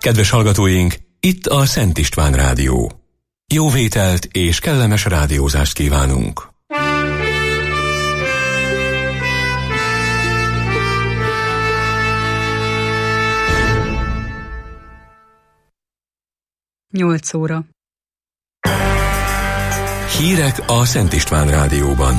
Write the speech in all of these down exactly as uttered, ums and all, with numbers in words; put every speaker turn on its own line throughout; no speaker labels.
Kedves hallgatóink, itt a Szent István Rádió. Jó vételt és kellemes rádiózást kívánunk!
Nyolc óra.
Hírek a Szent István Rádióban.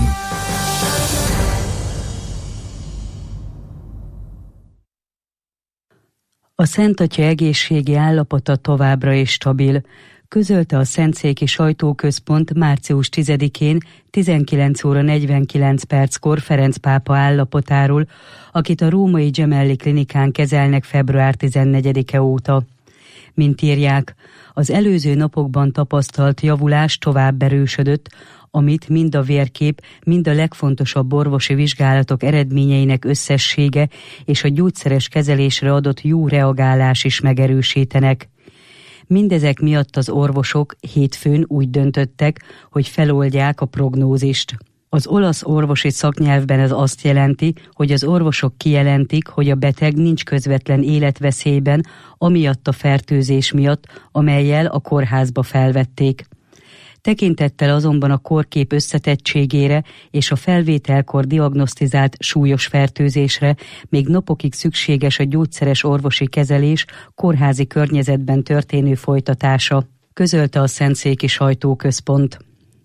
A Szent Atya egészségi állapota továbbra is stabil, közölte a Szentszéki Sajtóközpont március tizedikén tizenkilenc óra negyvenkilenc perckor Ferenc pápa állapotáról, akit a római Gemelli klinikán kezelnek február tizennegyedike óta. Mint írják, az előző napokban tapasztalt javulás tovább erősödött, amit mind a vérkép, mind a legfontosabb orvosi vizsgálatok eredményeinek összessége és a gyógyszeres kezelésre adott jó reagálás is megerősítenek. Mindezek miatt az orvosok hétfőn úgy döntöttek, hogy feloldják a prognózist. Az olasz orvosi szaknyelvben ez azt jelenti, hogy az orvosok kijelentik, hogy a beteg nincs közvetlen életveszélyben, amiatt a fertőzés miatt, amellyel a kórházba felvették. Tekintettel azonban a kórkép összetettségére és a felvételkor diagnosztizált súlyos fertőzésre még napokig szükséges a gyógyszeres orvosi kezelés kórházi környezetben történő folytatása, közölte a Szentszéki Sajtóközpont.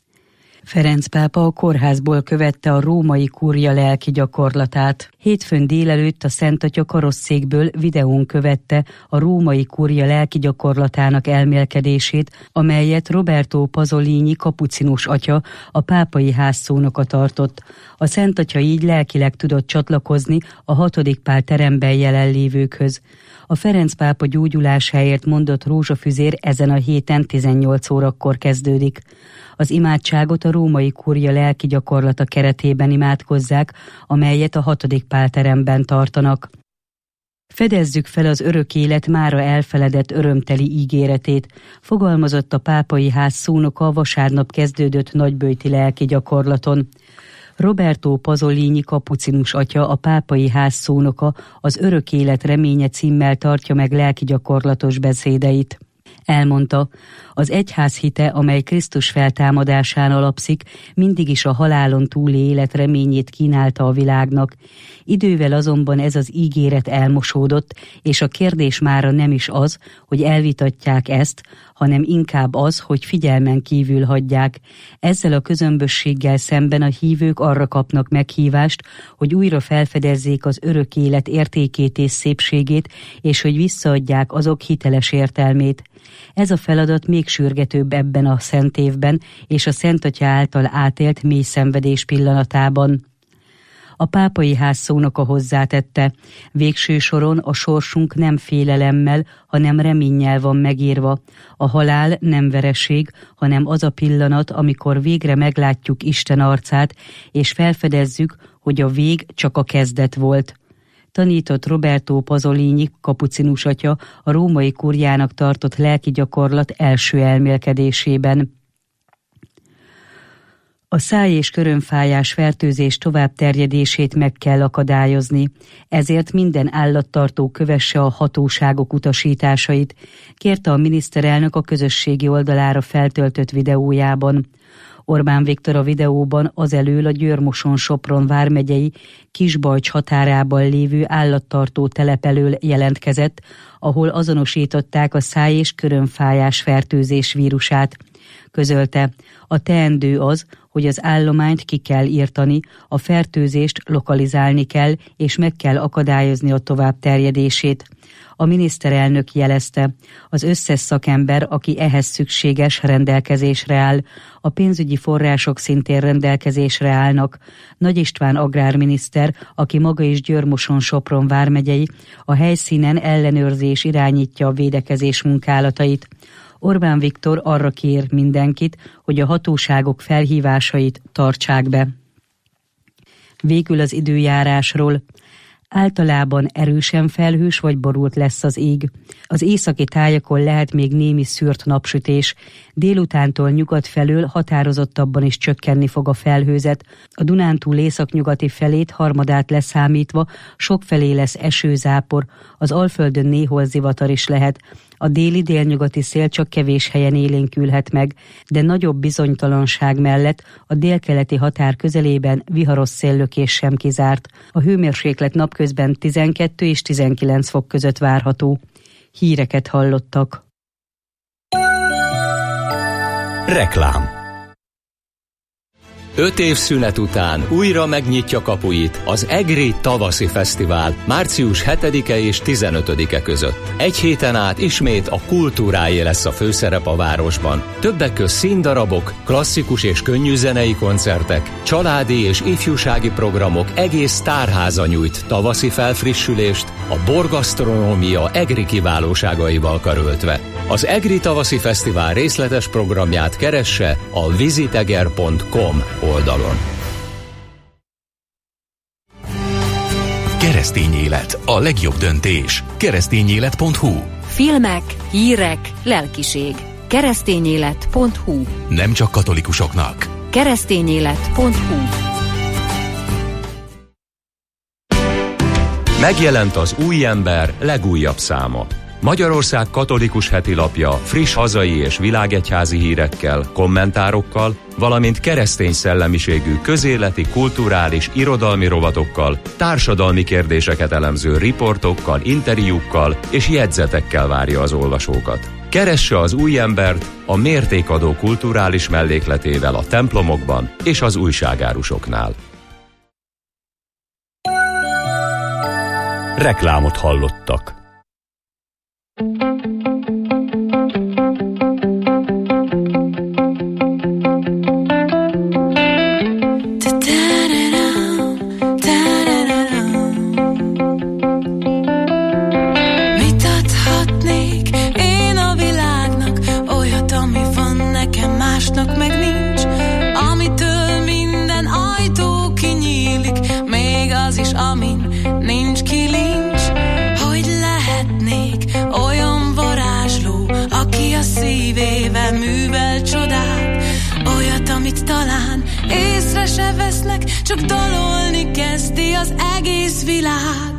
Ferenc pápa a kórházból követte a római kúria lelki gyakorlatát. Hétfőn délelőtt a Szent Atya karosszékből videón követte a római kúria lelki gyakorlatának elmélkedését, amelyet Roberto Pasolini kapucinus atya, a pápai házszónoka tartott. A Szent Atya így lelkileg tudott csatlakozni a hatodik Pál teremben jelenlévőkhöz. A Ferenc pápa gyógyulásáért mondott rózsafüzér ezen a héten tizennyolc órakor kezdődik. Az imádságot a római kúria lelki gyakorlata keretében imádkozzák, amelyet a hatodik Pál teremben tartanak. Fedezzük fel az örök élet mára elfeledett örömteli ígéretét, fogalmazott a pápai ház szónoka a vasárnap kezdődött nagyböjti lelki gyakorlaton. Roberto Pasolini kapucinus atya, a pápai ház szónoka az Örök élet reménye címmel tartja meg lelki gyakorlatos beszédeit. Elmondta, az egyház hite, amely Krisztus feltámadásán alapszik, mindig is a halálon túli élet reményét kínálta a világnak. Idővel azonban ez az ígéret elmosódott, és a kérdés mára nem is az, hogy elvitatják ezt, hanem inkább az, hogy figyelmen kívül hagyják. Ezzel a közömbösséggel szemben a hívők arra kapnak meghívást, hogy újra felfedezzék az örök élet értékét és szépségét, és hogy visszaadják azok hiteles értelmét. Ez a feladat még sürgetőbb ebben a szent évben és a Szent Atya által átélt mély szenvedés pillanatában. A pápai ház szónoka hozzátette, végső soron a sorsunk nem félelemmel, hanem reménnyel van megírva. A halál nem vereség, hanem az a pillanat, amikor végre meglátjuk Isten arcát, és felfedezzük, hogy a vég csak a kezdet volt. Tanított Roberto Pasolini kapucinus atya a római kúriának tartott lelki gyakorlat első elmélkedésében. A száj- és körömfájás fertőzés továbbterjedését meg kell akadályozni, ezért minden állattartó kövesse a hatóságok utasításait, kérte a miniszterelnök a közösségi oldalára feltöltött videójában. Orbán Viktor a videóban azelől a Győr-Moson-Sopron vármegyei Kisbajcs határában lévő állattartó telep elől jelentkezett, ahol azonosították a száj- és körömfájás fertőzés vírusát. Közölte, a teendő az, hogy az állományt ki kell írtani, a fertőzést lokalizálni kell, és meg kell akadályozni a továbbterjedését. A miniszterelnök jelezte, az összes szakember, aki ehhez szükséges, rendelkezésre áll, a pénzügyi források szintén rendelkezésre állnak. Nagy István agrárminiszter, aki maga is Győr-Moson-Sopron vármegyei, a helyszínen ellenőrzés irányítja a védekezés munkálatait. Orbán Viktor arra kér mindenkit, hogy a hatóságok felhívásait tartsák be. Végül az időjárásról. Általában erősen felhős vagy borult lesz az ég. Az északi tájakon lehet még némi szűrt napsütés. Délutántól nyugat felől határozottabban is csökkenni fog a felhőzet. A Dunántúl északnyugati felét harmadát leszámítva sokfelé lesz esőzápor, az Alföldön néhol zivatar is lehet. A déli-délnyugati szél csak kevés helyen élénkülhet meg, de nagyobb bizonytalanság mellett a délkeleti határ közelében viharos széllökés sem kizárt. A hőmérséklet napközben tizenkettő és tizenkilenc fok között várható. Híreket hallottak.
Reklám.
Öt év szünet után újra megnyitja kapuit az EGRI Tavaszi Fesztivál március hetedike és tizenötödike között. Egy héten át ismét a kultúráé lesz a főszerep a városban. Többek közt színdarabok, klasszikus és könnyű zenei koncertek, családi és ifjúsági programok, egész tárháza nyújt tavaszi felfrissülést, a borgasztronómia EGRI kiválóságaival karöltve. Az EGRI Tavaszi Fesztivál részletes programját keresse a visiteger pont com oldalon.
Keresztény élet, a legjobb döntés. keresztényélet pont hu.
Filmek, hírek, lelkiség. keresztényélet pont hu.
Nem csak katolikusoknak.
keresztényélet pont hu.
Megjelent az Új Ember legújabb száma. Magyarország katolikus heti lapja friss hazai és világegyházi hírekkel, kommentárokkal, valamint keresztény szellemiségű közéleti, kulturális, irodalmi rovatokkal, társadalmi kérdéseket elemző riportokkal, interjúkkal és jegyzetekkel várja az olvasókat. Keresse az Új Embert a mértékadó kulturális mellékletével a templomokban és az újságárusoknál.
Reklámot hallottak.
Se vesznek, csak dalolni kezdi az egész világ.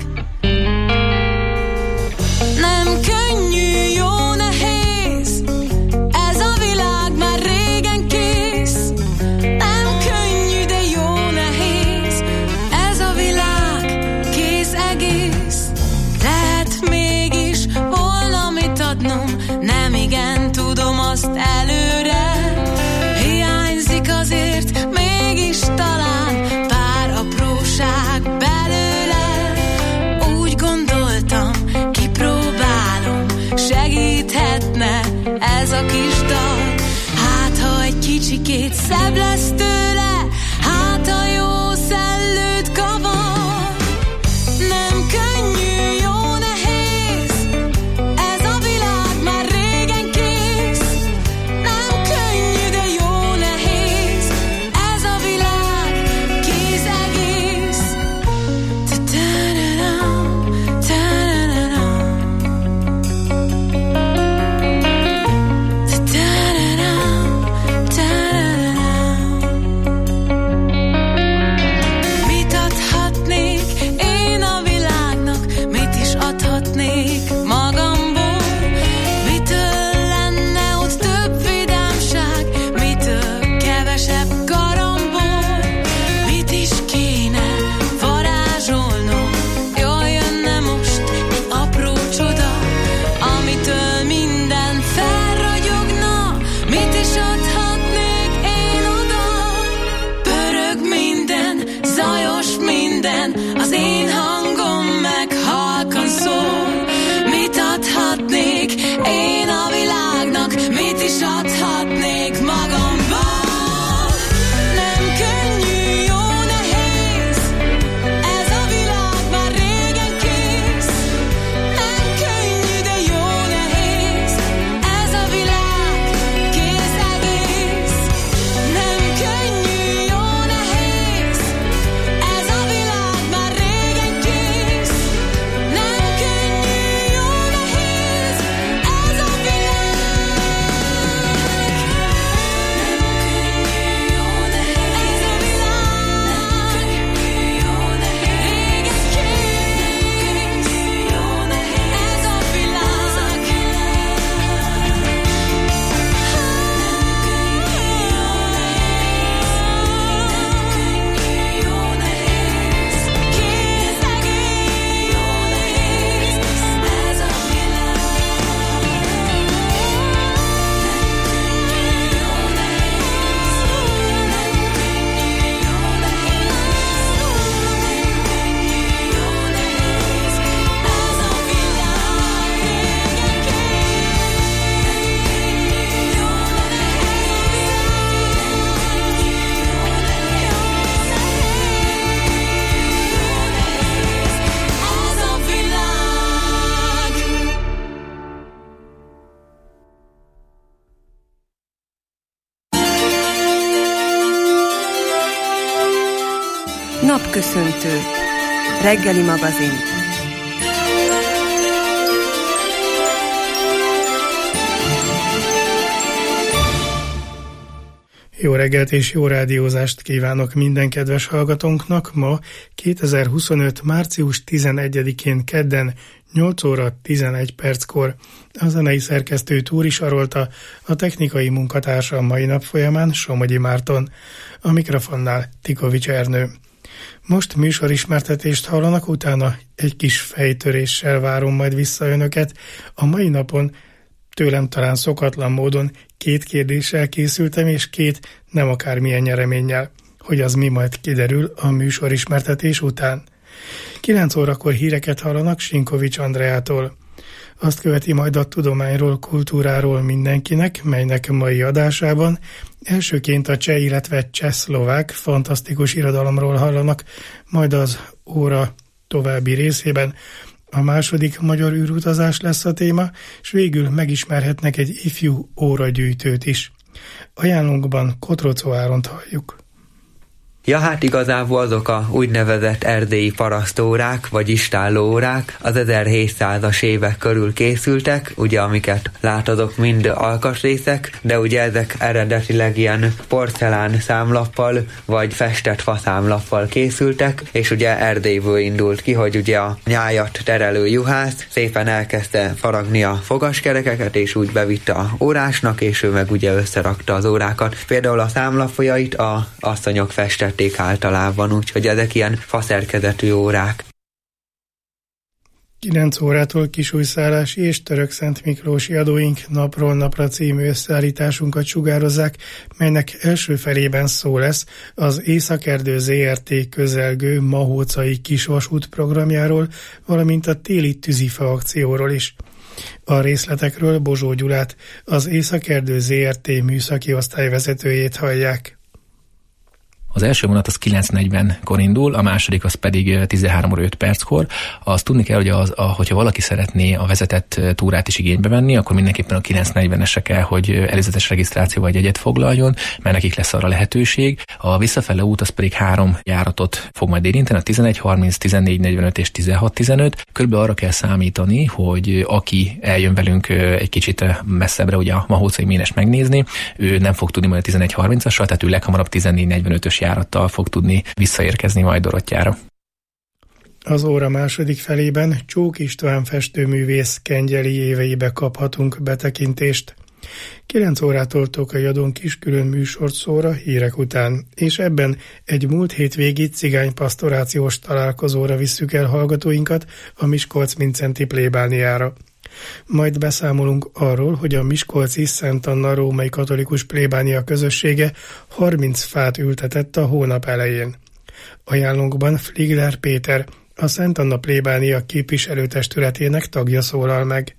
Nem könnyű, jó nehéz, ez a világ már régen kész. Nem könnyű, de jó nehéz, ez a világ kész egész. Lehet mégis valamit adnom, nem igen tudom azt előre. Hiányzik azért mégis talán pár apróság belőle. Úgy gondoltam, kipróbálom, segíthetne ez a kis dal. Hát ha egy kicsikét szebb lesz tőle, hát a jó szellőt kavar. Nem könnyű, jó nehéz, ez a világ már régen kész. Nem könnyű, de jó nehéz, ez a világ kész egész. Ta-ta-da-dam, ta-da-da-dam. Ta-ta-da-dam, ta-da-da-dam. Mit adhatnék én a világnak, mit is adhatnék magamból? Mitől lenne ott több vidámság, mitől kevesebb karambol? Mit is kéne varázsolnom, jól jönne most egy apró csoda, amitől minden felragyogna? Mit is adhatnék én oda? Pörög minden, zajos minden, az én hangom meg halkan szól. Mit adhatnék én a világnak, mit is adhatnék magamból? Nem könnyű, jó nehéz, ez a világ már régen kész. Nem könnyű, de jó nehéz, ez a világ kész egész. Nem könnyű, jó nehéz, ez a világ már régen
Napköszöntő. Reggeli magazin.
Jó reggelt és jó rádiózást kívánok minden kedves hallgatónknak. Ma kétezer-huszonöt. március tizenegyedikén kedden nyolc óra tizenegy perckor. A zenei szerkesztő Túri Sarolta, a technikai munkatársa a mai nap folyamán Somogyi Márton. A mikrofonnál Tikovics Ernő. Most műsorismertetést hallanak, utána egy kis fejtöréssel várom majd vissza önöket. A mai napon tőlem talán szokatlan módon két kérdéssel készültem, és két nem akármilyen nyereménnyel. Hogy az mi, majd kiderül a műsorismertetés után. kilenc órakor híreket hallanak Sinkovics Andreától. Azt követi majd a tudományról, kultúráról mindenkinek, melynek mai adásában elsőként a cseh, illetve cseh-szlovák fantasztikus irodalomról hallanak, majd az óra további részében a második magyar űrutazás lesz a téma, és végül megismerhetnek egy ifjú óragyűjtőt is. Ajánlónkban Kotrocó Áront halljuk.
Ja, hát igazából azok a úgynevezett erdélyi parasztórák, vagy istállóórák az ezerhétszázas évek körül készültek, ugye amiket látodok mind alkatrészek, de ugye ezek eredetileg ilyen porcelán számlappal, vagy festett faszámlappal készültek, és ugye Erdélyből indult ki, hogy ugye a nyájat terelő juhász szépen elkezdte faragni a fogaskerekeket, és úgy bevitte a órásnak, és ő meg ugye összerakta az órákat. Például a számlapjait a asszonyok festették általában, úgyhogy ezek ilyen faszerkezetű órák.
kilenc órától kisújszállási és Törökszent Miklósi adóink napról napra című összeállításunkat sugározzák, melynek első felében szó lesz az Északerdő zé er té közelgő mahócai kisvasút programjáról, valamint a téli tűzifa akcióról is. A részletekről Bozsó Gyulát, az Északerdő zé er té műszaki osztályvezetőjét hallják.
Az első vonat az kilenc negyvenkor indul, a második az pedig tizenhárom óra öt perckor. Azt tudni kell, hogy az, a, hogyha valaki szeretné a vezetett túrát is igénybe venni, akkor mindenképpen a kilenc negyvenesre kell, hogy előzetes regisztrációval jegyet foglaljon, mert nekik lesz arra lehetőség. A visszafele út az pedig három járatot fog majd érinteni, a tizenegy harminc, tizennégy negyvenöt és tizenhat tizenöt. Körülbelül arra kell számítani, hogy aki eljön velünk egy kicsit messzebbre, ugye a mahócai ménest megnézni, ő nem fog tudni majd a tizenegy harmincassal, tehát ő leghamarabb tizennégy negyvenötös járattal fog tudni visszaérkezni majd Dorottyára.
Az óra második felében Csók István festőművész kengyeli éveibe kaphatunk betekintést. kilenc órától Tokai Adón kis külön műsort szóra hírek után, és ebben egy múlt hétvégi cigánypasztorációs találkozóra visszük el hallgatóinkat a Miskolc-Mincenti plébániára. Majd beszámolunk arról, hogy a miskolci Szent Anna római katolikus plébánia közössége harminc fát ültetett a hónap elején. Ajánlónkban Fligler Péter, a Szent Anna plébánia képviselőtestületének tagja szólal meg.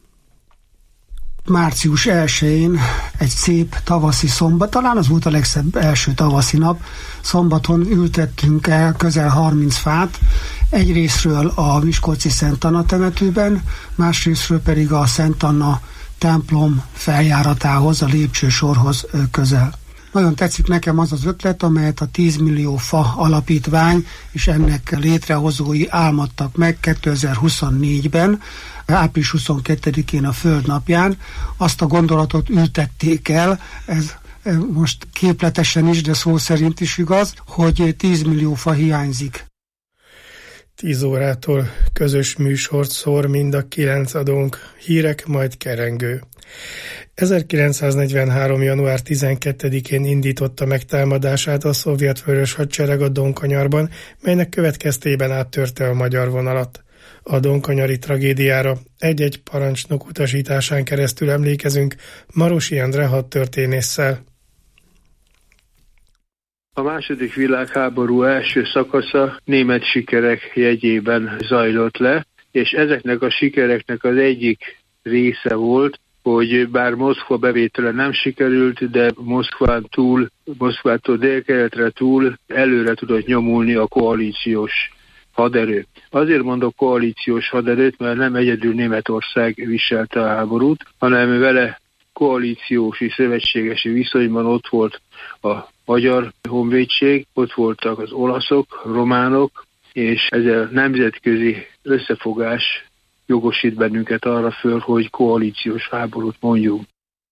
Március elsején egy szép tavaszi szombat, talán az volt a legszebb első tavaszi nap, szombaton ültettünk el közel harminc fát, egyrészről a miskolci Szent Anna temetőben, másrészről pedig a Szent Anna templom feljáratához, a lépcsősorhoz közel. Nagyon tetszik nekem az az ötlet, amelyet a tíz millió fa alapítvány és ennek létrehozói álmodtak meg kétezer-huszonnégyben, április huszonkettedikén a Föld napján. Azt a gondolatot ültették el, ez most képletesen is, de szó szerint is igaz, hogy tíz millió fa hiányzik.
tíz órától közös műsort szór mind a kilenc adónk, hírek, majd kerengő. ezerkilencszáznegyvenhárom. január tizenkettedikén indította meg támadását a szovjet vörös hadsereg a Donkanyarban, melynek következtében áttörte a magyar vonalat. A donkanyari tragédiára egy-egy parancsnok utasításán keresztül emlékezünk Marosi Endre hadtörténésszel.
A második világháború első szakasza német sikerek jegyében zajlott le, és ezeknek a sikereknek az egyik része volt, hogy bár Moszkva bevétele nem sikerült, de Moszkván túl, Moszkvától délkeletre túl előre tudott nyomulni a koalíciós haderő. Azért mondok koalíciós haderőt, mert nem egyedül Németország viselte a háborút, hanem vele koalíciós és szövetségesi viszonyban ott volt a magyar honvédség, ott voltak az olaszok, románok, és ez a nemzetközi összefogás jogosít bennünket arra föl, hogy koalíciós háborút mondjunk.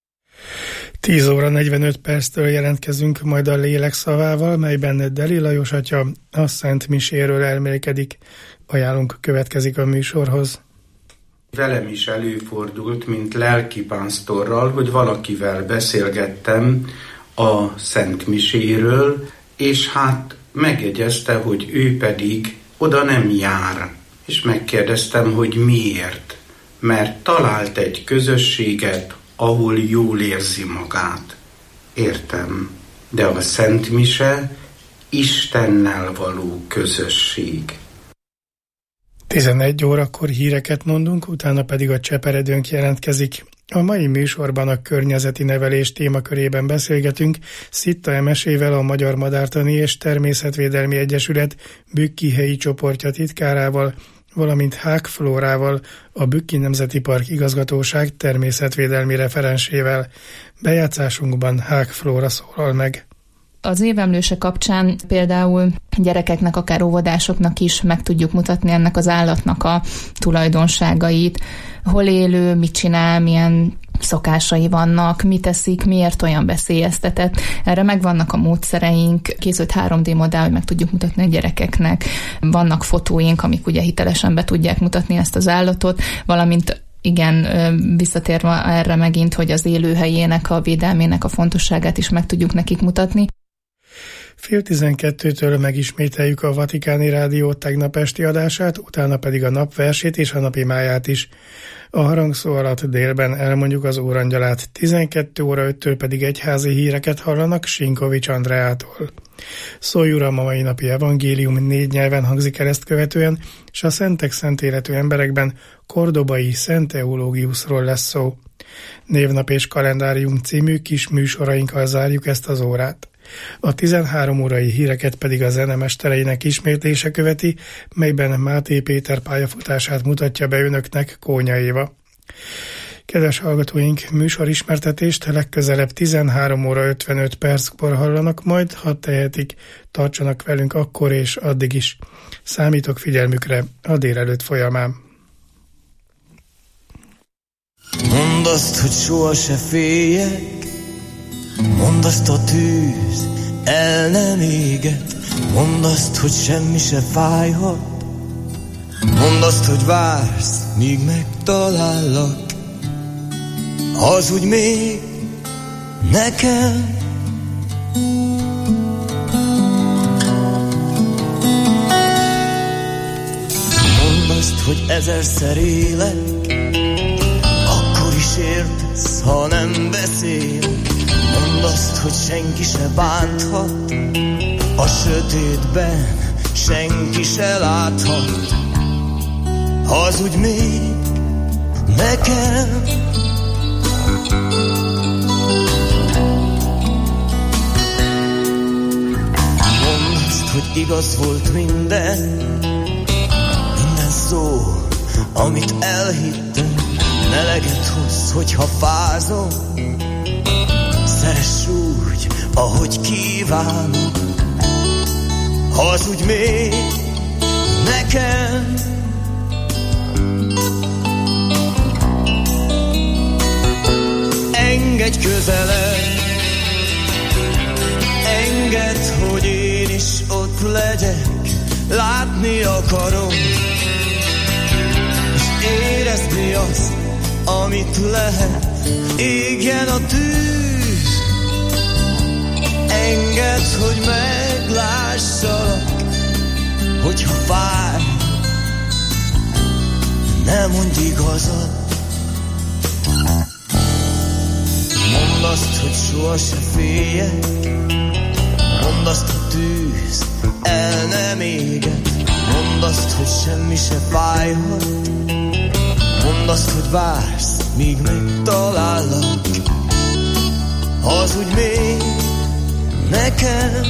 tíz óra negyvenöt perctől jelentkezünk majd a lélek szavával, melyben Deli Lajos atya a Szent Miséről elmélkedik. Ajánlunk következik a műsorhoz.
Velem is előfordult, mint lelkipásztorral, hogy valakivel beszélgettem a Szent Miséről, és hát megjegyezte, hogy ő pedig oda nem jár. És megkérdeztem, hogy miért. Mert talált egy közösséget, ahol jól érzi magát. Értem, de a Szent Mise Istennel való közösség.
tizenegy órakor híreket mondunk, utána pedig a cseperedőnk jelentkezik. A mai műsorban a környezeti nevelés témakörében beszélgetünk Szitta Emesével, a Magyar Madártani és Természetvédelmi Egyesület Bükki helyi csoportja titkárával, valamint Hák Flórával, a Bükki Nemzeti Park Igazgatóság természetvédelmi referensével. Bejátszásunkban Hák Flóra szólal meg.
Az évemlőse kapcsán például gyerekeknek, akár óvodásoknak is meg tudjuk mutatni ennek az állatnak a tulajdonságait, hol élő, mit csinál, milyen szokásai vannak, mit teszik, miért olyan veszélyeztetett. Erre megvannak a módszereink, készült három dé modell, hogy meg tudjuk mutatni a gyerekeknek. Vannak fotóink, amik ugye hitelesen be tudják mutatni ezt az állatot, valamint igen, visszatérve erre megint, hogy az élőhelyének, a védelmének a fontosságát is meg tudjuk nekik mutatni.
Fél tizenkettőtől megismételjük a Vatikáni Rádió tegnap esti adását, utána pedig a napversét és a napi máját is. A harangszó alatt délben elmondjuk az órangyalát, tizenkét óra öttől pedig egyházi híreket hallanak Sinkovics Andreától. Szólj Uram, a mai napi evangélium négy nyelven hangzik el ezt követően, és a szentek szent életű emberekben Kordobai Szent Eulógiusról lesz szó. Névnap és kalendárium című kis műsorainkkal zárjuk ezt az órát. A tizenhárom órai híreket pedig a zenemestereinek ismétlése követi, melyben Máté Péter pályafutását mutatja be önöknek Kónya Éva. Kedves hallgatóink, műsorismertetést legközelebb tizenhárom óra ötvenöt perckor hallanak, majd ha tehetik, tartsanak velünk akkor és addig is. Számítok figyelmükre a délelőtt folyamán.
Mondd azt, hogy soha se féljek, mondd azt, a tűz el nem éget, mondd azt, hogy semmi se fájhat, mondd azt, hogy vársz, míg megtalállak, hazudj még nekem. Mondd azt, hogy ezerszer élek, akkor is értesz, ha nem beszélek. Mondd azt, hogy senki se bánthat, a sötétben senki se láthat, hazudj még nekem. Mondd azt, hogy igaz volt minden, minden szó, amit elhittem. Meleget hozz, hogyha fázom, szeress úgy, ahogy kívánom, hazudj még nekem. Engedj közelebb, engedd, hogy én is ott legyek, látni akarom, és érezni azt, amit lehet, égjen a tűz. Engedd, hogy meglássalak, hogyha fáj, ne mondj igazat. Mondd azt, hogy soha se féljek, mondd azt, a tűz el nem éget, mondd azt, hogy semmi se fájhat, mondd azt, hogy vársz, míg megtalállak, hazudj még nekem.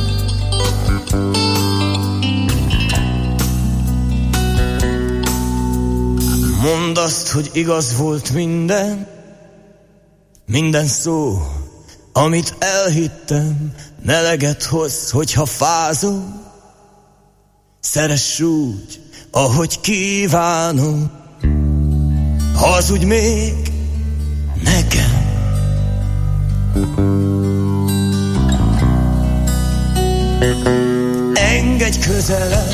Mondd azt, hogy igaz volt minden, minden szó, amit elhittem. ne leget hozz, hogyha fázom. Szeress úgy, ahogy kívánom. Hazudj még nekem. Engedj közelebb,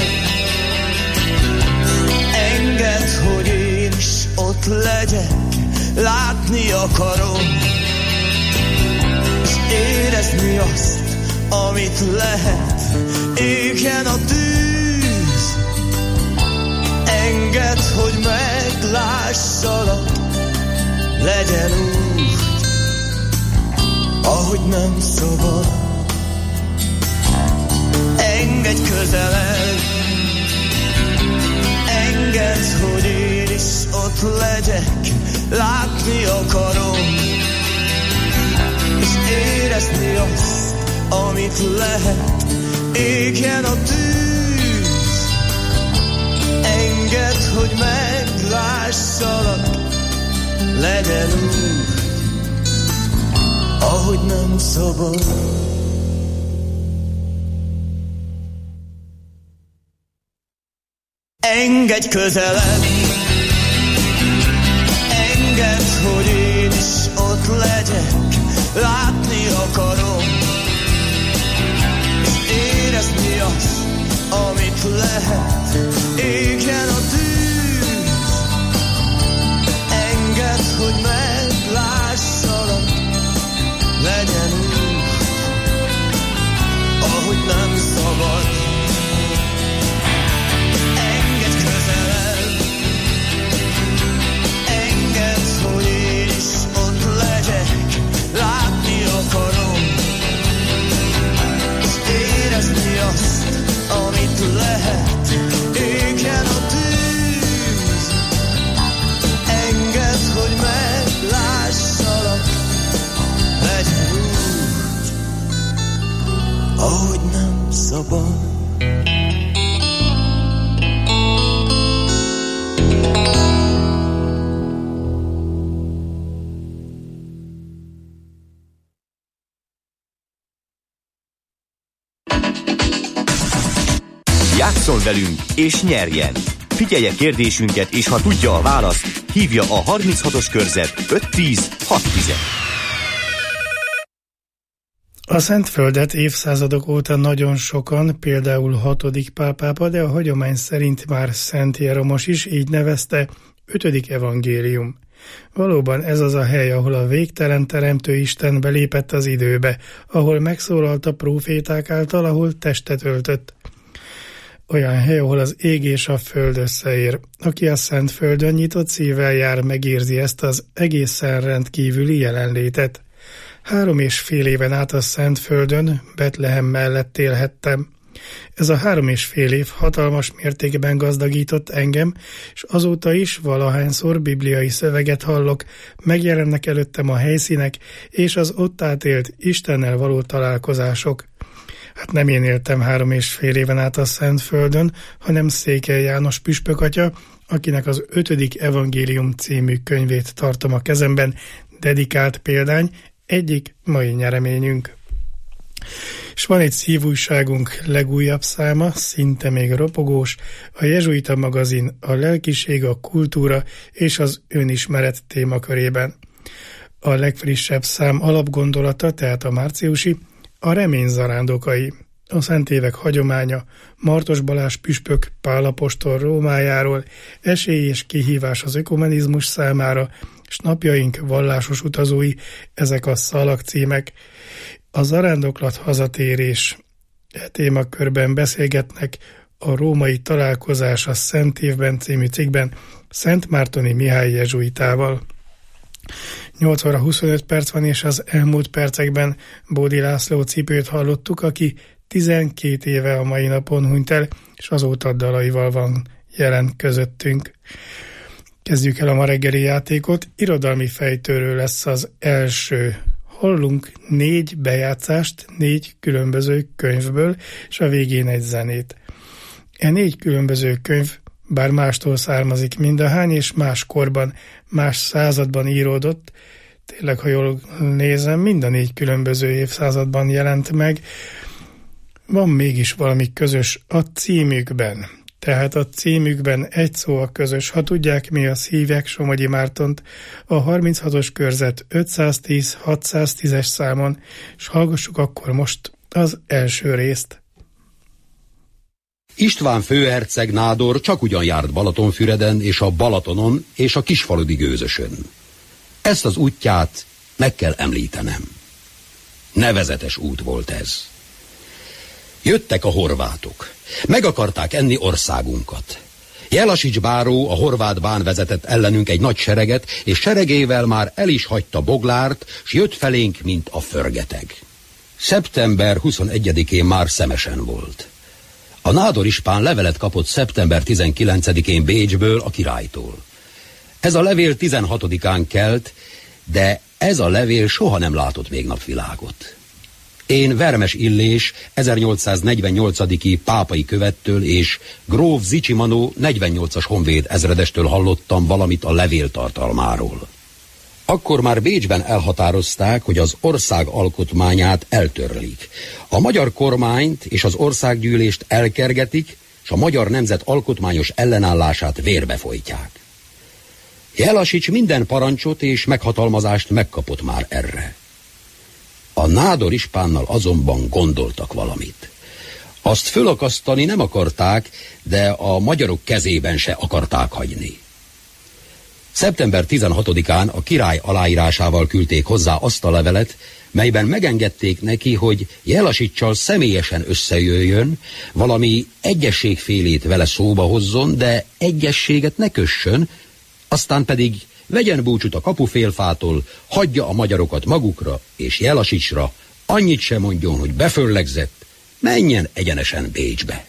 engedd, hogy én is ott legyek. Látni akarom, és érezni azt, amit lehet. Égjen a tűz, engedd, hogy meglássalak. Legyen úgy, ahogy nem szabad. Engedj közelebb, engedd, hogy én is ott legyek. Látni akarom, és érezni azt, amit lehet. Égjen a tűz, engedd, hogy meglássalak. Legyen úgy, ahogy nem szabad. Engedj közelebb, engedd, hogy én is ott legyek. Látni akarom, és érezni azt, amit lehet. Égjen a tűz, engedd, hogy meglássalak. Legyen úgy, ahogy nem szabad. Lehet, égjen a tűz, engedd, hogy meglássalak. Legyen úgy, ahogy nem szabad.
Játsszon velünk és nyerjen! Figyelje kérdésünket, és ha tudja a választ, hívja a harminchatos körzet öt tíz hat tíz.
A Szentföldet évszázadok óta nagyon sokan, például hatodik Pál pápa, de a hagyomány szerint már Szent Jeromos is így nevezte, ötödik evangélium. Valóban ez az a hely, ahol a végtelen teremtő Isten belépett az időbe, ahol megszólalt a próféták által, ahol testet öltött. Olyan hely, ahol az ég és a föld összeér. Aki a Szentföldön nyitott szívvel jár, megérzi ezt az egészen rendkívüli jelenlétet. Három és fél éven át a Szentföldön, Betlehem mellett élhettem. Ez a három és fél év hatalmas mértékben gazdagított engem, és azóta is valahányszor bibliai szöveget hallok, megjelennek előttem a helyszínek és az ott átélt Istennel való találkozások. Hát nem én éltem három és fél éven át a Szentföldön, hanem Székely János püspök atya, akinek az ötödik evangélium című könyvét tartom a kezemben, dedikált példány, egyik mai nyereményünk. És van egy szívújságunk legújabb száma, szinte még ropogós, a Jezsuita magazin, a lelkiség, a kultúra és az önismeret témakörében. A legfrissebb szám alapgondolata, tehát a márciusi, a remény zarándokai, a szent évek hagyománya, Martos Balázs püspök Pál apostol Rómájáról, esély és kihívás az ökumenizmus számára, és napjaink vallásos utazói, ezek a szalagcímek. A zarándoklat hazatérés e témakörben beszélgetnek a római találkozás a Szent évben című cikkben Szent Mártoni Mihály jezsuitával. nyolc óra huszonöt perc van, és az elmúlt percekben Bódi László Cipőt hallottuk, aki tizenkét éve a mai napon hunyt el, és azóta dalaival van jelen közöttünk. Kezdjük el a ma reggeli játékot. Irodalmi fejtőről lesz az első. Hallunk négy bejátszást, négy különböző könyvből, és a végén egy zenét. E négy különböző könyv, bár mástól származik mindahány, és más korban, más században íródott, tényleg, ha jól nézem, mind a négy különböző évszázadban jelent meg. Van mégis valami közös a címükben. Tehát a címükben egy szó a közös. Ha tudják, mi az, hívják Somogyi Mártont a harminchatos körzet ötszáztíz hatszáztízes számon, és hallgassuk akkor most az első részt.
István főherceg nádor csak ugyan járt Balatonfüreden és a Balatonon és a Kisfaludi Gőzösön. Ezt az útját meg kell említenem. Nevezetes út volt ez. Jöttek a horvátok. Meg akarták enni országunkat. Jelasics báró, a horvát bán vezetett ellenünk egy nagy sereget, és seregével már el is hagyta Boglárt, s jött felénk, mint a förgeteg. szeptember huszonegyedikén már Szemesen volt. A nádor ispán levelet kapott szeptember tizenkilencedikén Bécsből, a királytól. Ez a levél tizenhatodikán kelt, de ez a levél soha nem látott még napvilágot. Én Vermes Illés ezernyolcszáznegyvennyolcadiki pápai követtől és gróf Zichy Manó negyvennyolcas honvéd ezredestől hallottam valamit a levél tartalmáról. Akkor már Bécsben elhatározták, hogy az ország alkotmányát eltörlik. A magyar kormányt és az országgyűlést elkergetik, és a magyar nemzet alkotmányos ellenállását vérbe folytják. Jelasics minden parancsot és meghatalmazást megkapott már erre. A nádor ispánnal azonban gondoltak valamit. Azt fölakasztani nem akarták, de a magyarok kezében se akarták hagyni. szeptember tizenhatodikán a király aláírásával küldték hozzá azt a levelet, melyben megengedték neki, hogy Jelasicsal személyesen összejöjjön, valami egyességfélét vele szóba hozzon, de egyességet ne kössön, aztán pedig vegyen búcsút a kapufélfától, hagyja a magyarokat magukra és Jelasicsra, annyit sem mondjon, hogy beföllegzett, menjen egyenesen Bécsbe.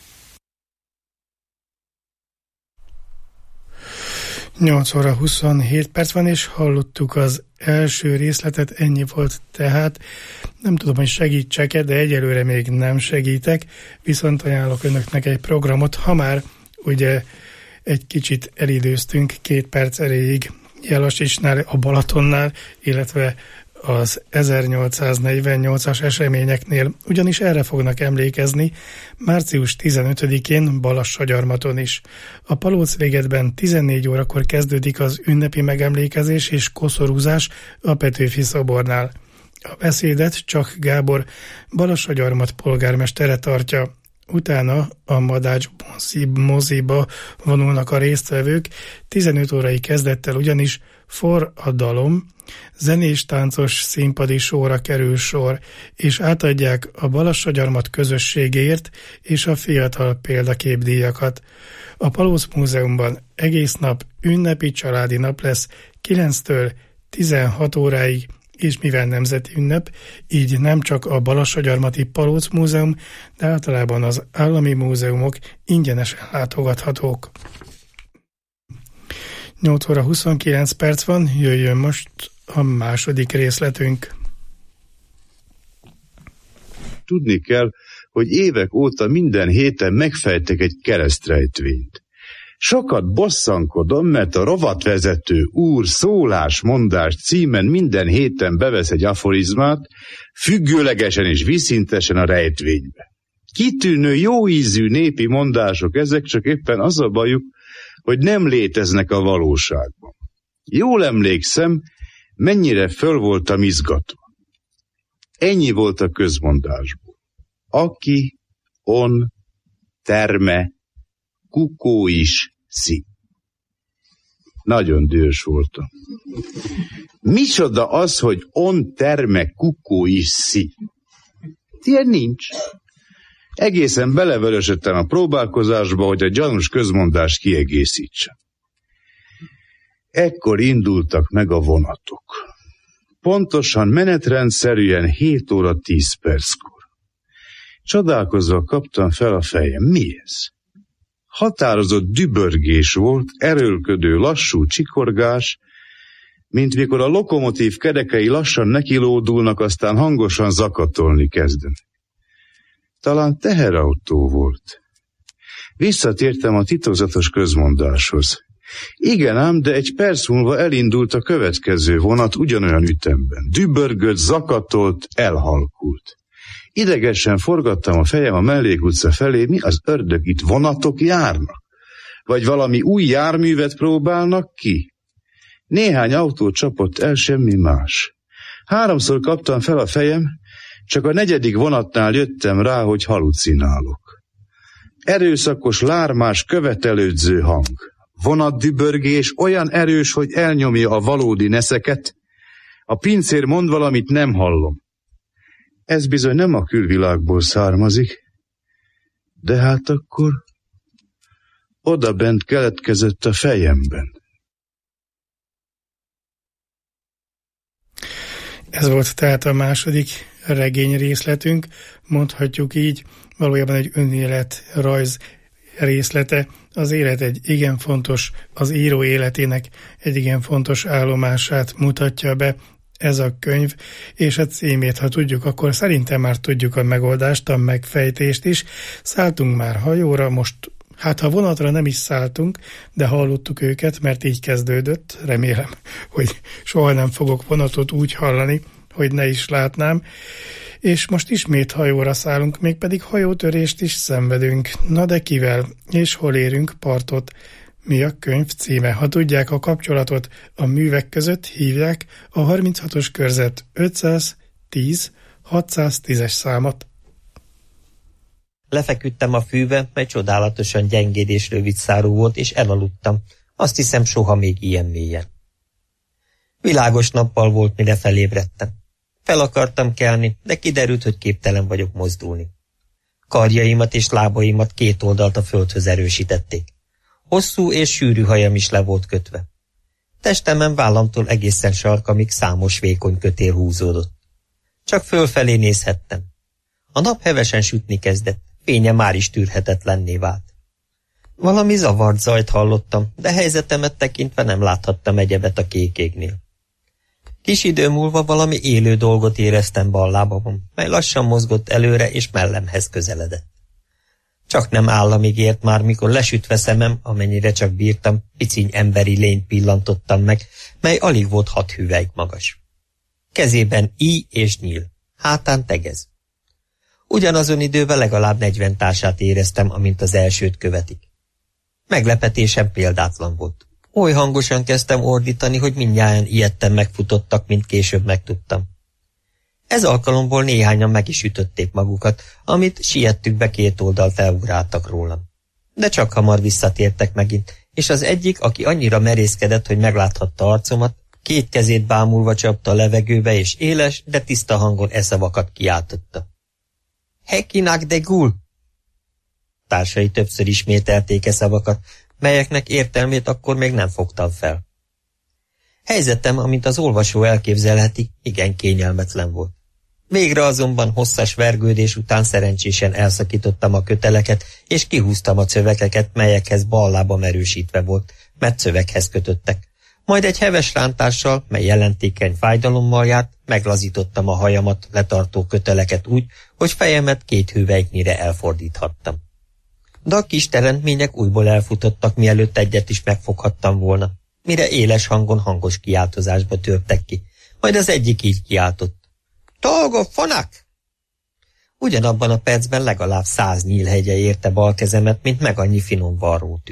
nyolc óra huszonhét perc van, és hallottuk az első részletet, ennyi volt tehát. Nem tudom, hogy segítsek-e, de egyelőre még nem segítek, viszont ajánlok önöknek egy programot, ha már ugye egy kicsit elidőztünk két perc erejéig Jelasicsnál, a Balatonnál, illetve az ezernyolcszáznegyvennyolcas eseményeknél, ugyanis erre fognak emlékezni március tizenötödikén Balassagyarmaton is. A Palócrégetben tizennégy órakor kezdődik az ünnepi megemlékezés és koszorúzás a Petőfi szobornál. A beszédet Csák Gábor, Balassagyarmat polgármestere tartja. Utána a Madács moziba vonulnak a résztvevők, tizenöt órai kezdettel ugyanis forradalom, zenés-táncos színpadi sóra kerül sor, és átadják a Balassagyarmat közösségért és a fiatal példaképdíjakat. A Palóc Múzeumban egész nap ünnepi családi nap lesz kilenctől tizenhat óráig, és mivel nemzeti ünnep, így nem csak a Balassagyarmati Palóc Múzeum, de általában az állami múzeumok ingyenesen látogathatók. nyolc óra huszonkilenc perc van, jöjjön most a második részletünk.
Tudni kell, hogy évek óta minden héten megfejtek egy keresztrejtvényt. Sokat bosszankodom, mert a rovatvezető úr szólásmondás címen minden héten bevesz egy aforizmát, függőlegesen és vízszintesen a rejtvénybe. Kitűnő, jóízű népi mondások ezek, csak éppen az a bajuk, hogy nem léteznek a valóságban. Jól emlékszem, mennyire föl voltam izgatva. Ennyi volt a közmondásból. Aki on terme, kukó is szi. Nagyon dühös voltam. Micsoda az, hogy on terme, kukó is szi? Ilyen nincs. Egészen belevörösödtem a próbálkozásba, hogy a gyanús közmondást kiegészítsem. Ekkor indultak meg a vonatok. Pontosan menetrendszerűen hét óra tíz perckor. Csodálkozva kaptam fel a fejem. Mi ez? Határozott dübörgés volt, erőlködő, lassú csikorgás, mint mikor a lokomotív kerekei lassan nekilódulnak, aztán hangosan zakatolni kezdenek. Talán teherautó volt. Visszatértem a titokzatos közmondáshoz. Igen ám, de egy perc múlva elindult a következő vonat ugyanolyan ütemben. Dübörgött, zakatolt, elhalkult. Idegesen forgattam a fejem a mellékutca felé, mi az ördög, itt vonatok járnak? Vagy valami új járművet próbálnak ki? Néhány autó csapott el, semmi más. Háromszor kaptam fel a fejem, csak a negyedik vonatnál jöttem rá, hogy halucinálok. Erőszakos, lármás, követelődző hang. Vonatdübörgés olyan erős, hogy elnyomja a valódi neszeket. A pincér mond valamit, nem hallom. Ez bizony nem a külvilágból származik, de hát akkor odabent keletkezett a fejemben.
Ez volt tehát a második regény részletünk, mondhatjuk így, valójában egy önéletrajz részlete. Az élet egy igen fontos, az író életének egy igen fontos állomását mutatja be ez a könyv, és a címét, ha tudjuk, akkor szerintem már tudjuk a megoldást, a megfejtést is. Szálltunk már hajóra, most hát ha vonatra nem is szálltunk, de hallottuk őket, mert így kezdődött. Remélem, hogy soha nem fogok vonatot úgy hallani, hogy ne is látnám. És most ismét hajóra szállunk, mégpedig hajótörést is szenvedünk. Na de kivel? És hol érünk partot? Mi a könyv címe? Ha tudják a kapcsolatot a művek között, hívják a harminchatos körzet ötszáztíz hatszáztízes számot.
Lefeküdtem a fűbe, mely csodálatosan gyengéd és rövidszárú volt, és elaludtam. Azt hiszem, soha még ilyen mélyen. Világos nappal volt, mire felébredtem. Fel akartam kelni, de kiderült, hogy képtelen vagyok mozdulni. Karjaimat és lábaimat két oldalt a földhöz erősítették. Hosszú és sűrű hajam is le volt kötve. Testemen vállamtól egészen sarkamig számos vékony kötél húzódott. Csak fölfelé nézhettem. A nap hevesen sütni kezdett, fénye már is tűrhetetlenné vált. Valami zavart zajt hallottam, de helyzetemet tekintve nem láthattam egyebet a kék égnél. Kis idő múlva valami élő dolgot éreztem bal lábamon, mely lassan mozgott előre és mellemhez közeledett. Csak nem államig ért már, mikor lesütve szemem, amennyire csak bírtam, piciny emberi lényt pillantottam meg, mely alig volt hat hüvelyk magas. Kezében íj és nyíl, hátán tegez. Ugyanazon időben legalább negyven társát éreztem, amint az elsőt követik. Meglepetésem példátlan volt. Oly hangosan kezdtem ordítani, hogy mindnyájan ijedten megfutottak, mint később megtudtam. Ez alkalomból néhányan meg is ütötték magukat, amit siettükbe két oldalt elugráltak rólam. De csak hamar visszatértek megint, és az egyik, aki annyira merészkedett, hogy megláthatta arcomat, két kezét bámulva csapta a levegőbe, és éles, de tiszta hangon e szavakat kiáltotta. Hekinak de gul! Társai többször ismételték e szavakat, melyeknek értelmét akkor még nem fogtam fel. Helyzetem, amint az olvasó elképzelheti, igen kényelmetlen volt. Végre azonban hosszas vergődés után szerencsésen elszakítottam a köteleket, és kihúztam a szövegeket, melyekhez bal lábam erősítve volt, mert szöveghez kötöttek. Majd egy heves rántással, mely jelentékeny fájdalommal járt, meglazítottam a hajamat letartó köteleket úgy, hogy fejemet két hüvelyknyire elfordíthattam. De a kis teremtmények újból elfutottak, mielőtt egyet is megfoghattam volna, mire éles hangon hangos kiáltozásba törtek ki, majd az egyik így kiáltott. Tolgo fonak! Ugyanabban a percben legalább száz nyílhegye érte bal kezemet, mint meg annyi finom varrótű.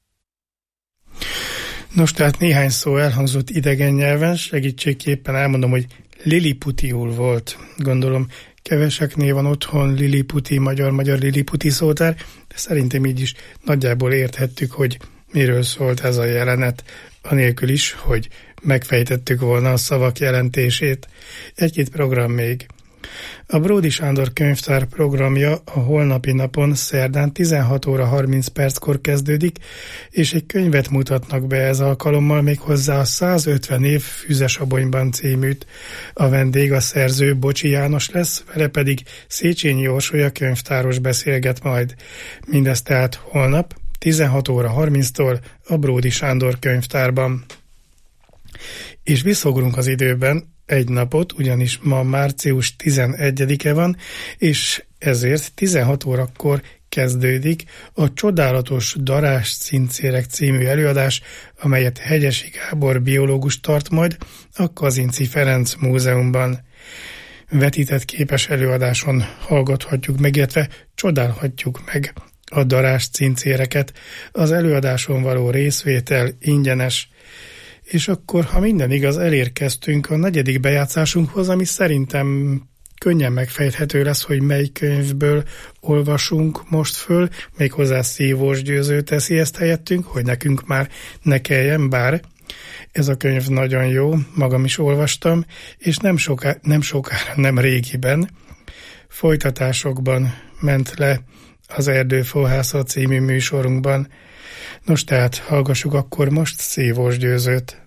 Nos, tehát néhány szó elhangzott idegen nyelven, segítségképpen elmondom, hogy liliputiul volt. Gondolom, keveseknél van otthon liliputi, magyar-magyar liliputi szótár, de szerintem így is nagyjából érthettük, hogy miről szólt ez a jelenet, anélkül is, hogy megfejtettük volna a szavak jelentését. Egy-két program még. A Bródi Sándor könyvtár programja a holnapi napon szerdán tizenhat óra harminc perckor kezdődik, és egy könyvet mutatnak be ez alkalommal, méghozzá a százötven év Füzesabonyban címűt. A vendég, a szerző Bocsi János lesz, vele pedig Széchenyi Orsolya könyvtáros beszélget majd. Mindez tehát holnap tizenhat óra harminctól a Bródi Sándor könyvtárban. És visszaugrunk az időben egy napot, ugyanis ma március tizenegyedike van, és ezért tizenhat órakor kezdődik a Csodálatos Darás cincérek című előadás, amelyet Hegyesi Gábor biológus tart majd a Kazinczy Ferenc Múzeumban. Vetített képes előadáson hallgathatjuk meg, illetve csodálhatjuk meg a darás cincéreket. Az előadáson való részvétel ingyenes. És akkor, ha minden igaz, elérkeztünk a negyedik bejátszásunkhoz, ami szerintem könnyen megfejthető lesz, hogy mely könyvből olvasunk most föl, méghozzá Szívós Győző teszi ezt helyettünk, hogy nekünk már ne kelljen, bár ez a könyv nagyon jó, magam is olvastam, és nem, soká, nem sokára, nem régiben, folytatásokban ment le az Erdőfóhászat című műsorunkban. Nos, tehát hallgassuk akkor most Szívós Győzőt.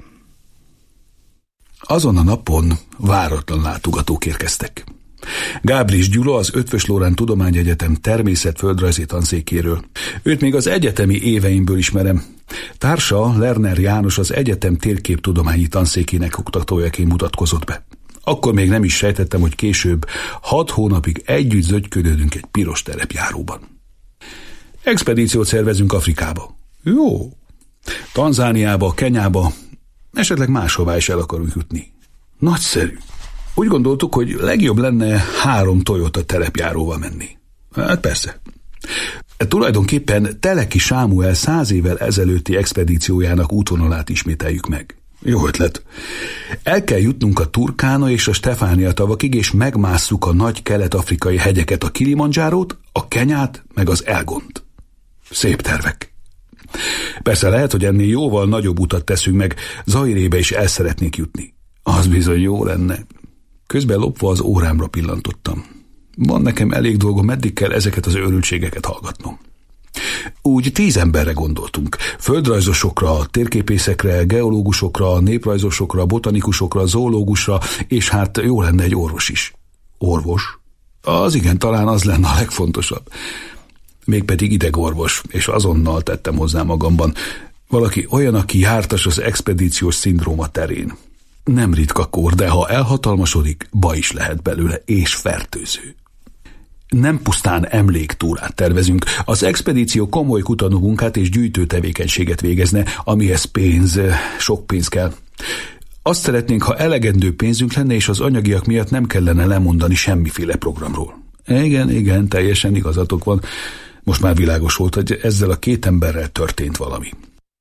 Azon a napon váratlan látogatók érkeztek. Gábris Gyula, az Eötvös Loránd Tudományegyetem természet-földrajzi tanszékéről. Őt még az egyetemi éveimből ismerem. Társa, Lerner János, az egyetem térképtudományi tanszékének oktatójaként mutatkozott be. Akkor még nem is sejtettem, hogy később hat hónapig együtt zögykölődünk egy piros terepjáróban. Expedíciót szervezünk Afrikába. Jó. Tanzániába, Kenyába, esetleg máshová is el akarunk jutni. Nagyszerű. Úgy gondoltuk, hogy legjobb lenne három Toyota terepjáróval menni. Hát persze. E tulajdonképpen Teleki Sámuel száz évvel ezelőtti expedíciójának útvonalát ismételjük meg. Jó ötlet. El kell jutnunk a Turkána és a Stefánia tavakig, és megmásszuk a nagy kelet-afrikai hegyeket, a Kilimanjárót, a Kenyát, meg az Elgont. Szép tervek. Persze lehet, hogy ennél jóval nagyobb utat teszünk meg, Zairébe is el szeretnék jutni. Az bizony jó lenne. Közben lopva az órámra pillantottam. Van nekem elég dolgom, meddig kell ezeket az őrültségeket hallgatnom. Úgy tíz emberre gondoltunk. Földrajzosokra, térképészekre, geológusokra, néprajzosokra, botanikusokra, zoológusra, és hát jó lenne egy orvos is. Orvos? Az igen, talán az lenne a legfontosabb. Mégpedig idegorvos, és azonnal tettem hozzá magamban. Valaki olyan, aki jártas az expedíciós szindróma terén. Nem ritka kór, de ha elhatalmasodik, baj is lehet belőle, és fertőző. Nem pusztán emléktúrát tervezünk, az expedíció komoly kutatómunkát és gyűjtő tevékenységet végezne, amihez pénz, sok pénz kell. Azt szeretnénk, ha elegendő pénzünk lenne, és az anyagiak miatt nem kellene lemondani semmiféle programról. Igen, igen, teljesen igazatok van. Most már világos volt, hogy ezzel a két emberrel történt valami.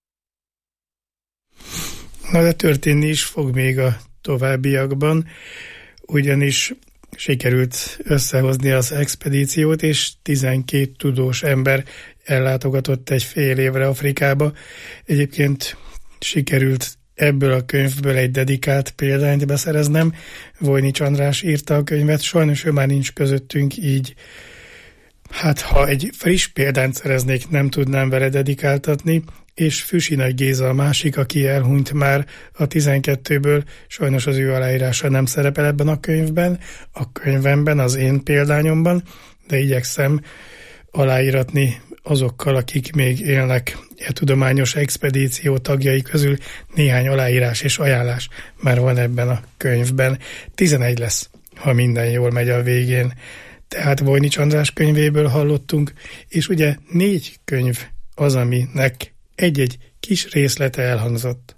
Na, de történni is fog még a továbbiakban, ugyanis sikerült összehozni az expedíciót, és tizenkét tudós ember ellátogatott egy fél évre Afrikába. Egyébként sikerült ebből a könyvből egy dedikált példányt beszereznem. Vojnics András írta a könyvet, sajnos ő már nincs közöttünk, így hát ha egy friss példányt szereznék, nem tudnám vele dedikáltatni, és Füsi Nagy Géza a másik, aki elhunyt már a tizenkettőből, sajnos az ő aláírása nem szerepel ebben a könyvben, a könyvemben, az én példányomban, de igyekszem aláíratni azokkal, akik még élnek a tudományos expedíció tagjai közül. Néhány aláírás és ajánlás már van ebben a könyvben. tizenegy lesz, ha minden jól megy a végén. Tehát Vojnics András könyvéből hallottunk, és ugye négy könyv az, aminek egy-egy kis részlete elhangzott.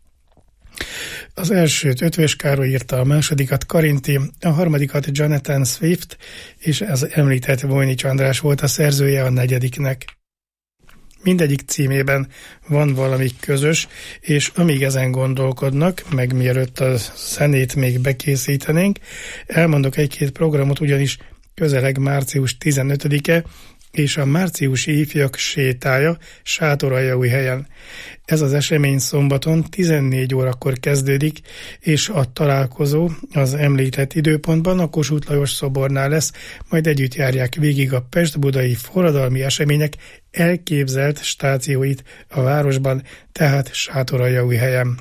Az elsőt Eötvös Károly írta, a másodikat Karinti, a harmadikat Jonathan Swift, és az említett Vojnics András volt a szerzője a negyediknek. Mindegyik címében van valami közös, és amíg ezen gondolkodnak, meg mielőtt a zenét még bekészítenénk, elmondok egy-két programot, ugyanis közeleg március tizenötödike, és a márciusi ifjak sétája Sátoraljaújhelyen. Ez az esemény szombaton tizennégy órakor kezdődik, és a találkozó az említett időpontban a Kossuth Lajos szobornál lesz, majd együtt járják végig a pest-budai forradalmi események elképzelt stációit a városban, tehát Sátoraljaújhelyen.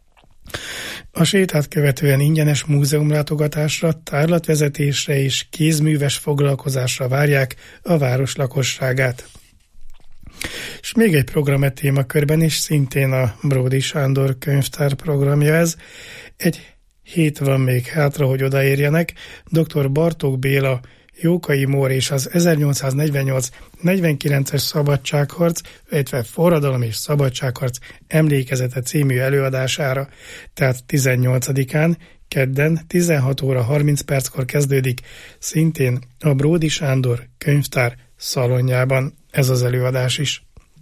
A sétát követően ingyenes múzeumlátogatásra, tárlatvezetésre és kézműves foglalkozásra várják a város lakosságát. És még egy program e témakörben, és szintén a Bródy Sándor könyvtár programja ez. Egy hét van még hátra, hogy odaérjenek. doktor Bartók Béla Jókai Mór és az ezernyolcszáznegyvennyolc negyvenkilences szabadságharc, illetve forradalom és szabadságharc emlékezete című előadására, tehát tizennyolcadikán, kedden tizenhat óra harminc perckor kezdődik, szintén a Bródi Sándor könyvtár szalonjában ez az előadás is.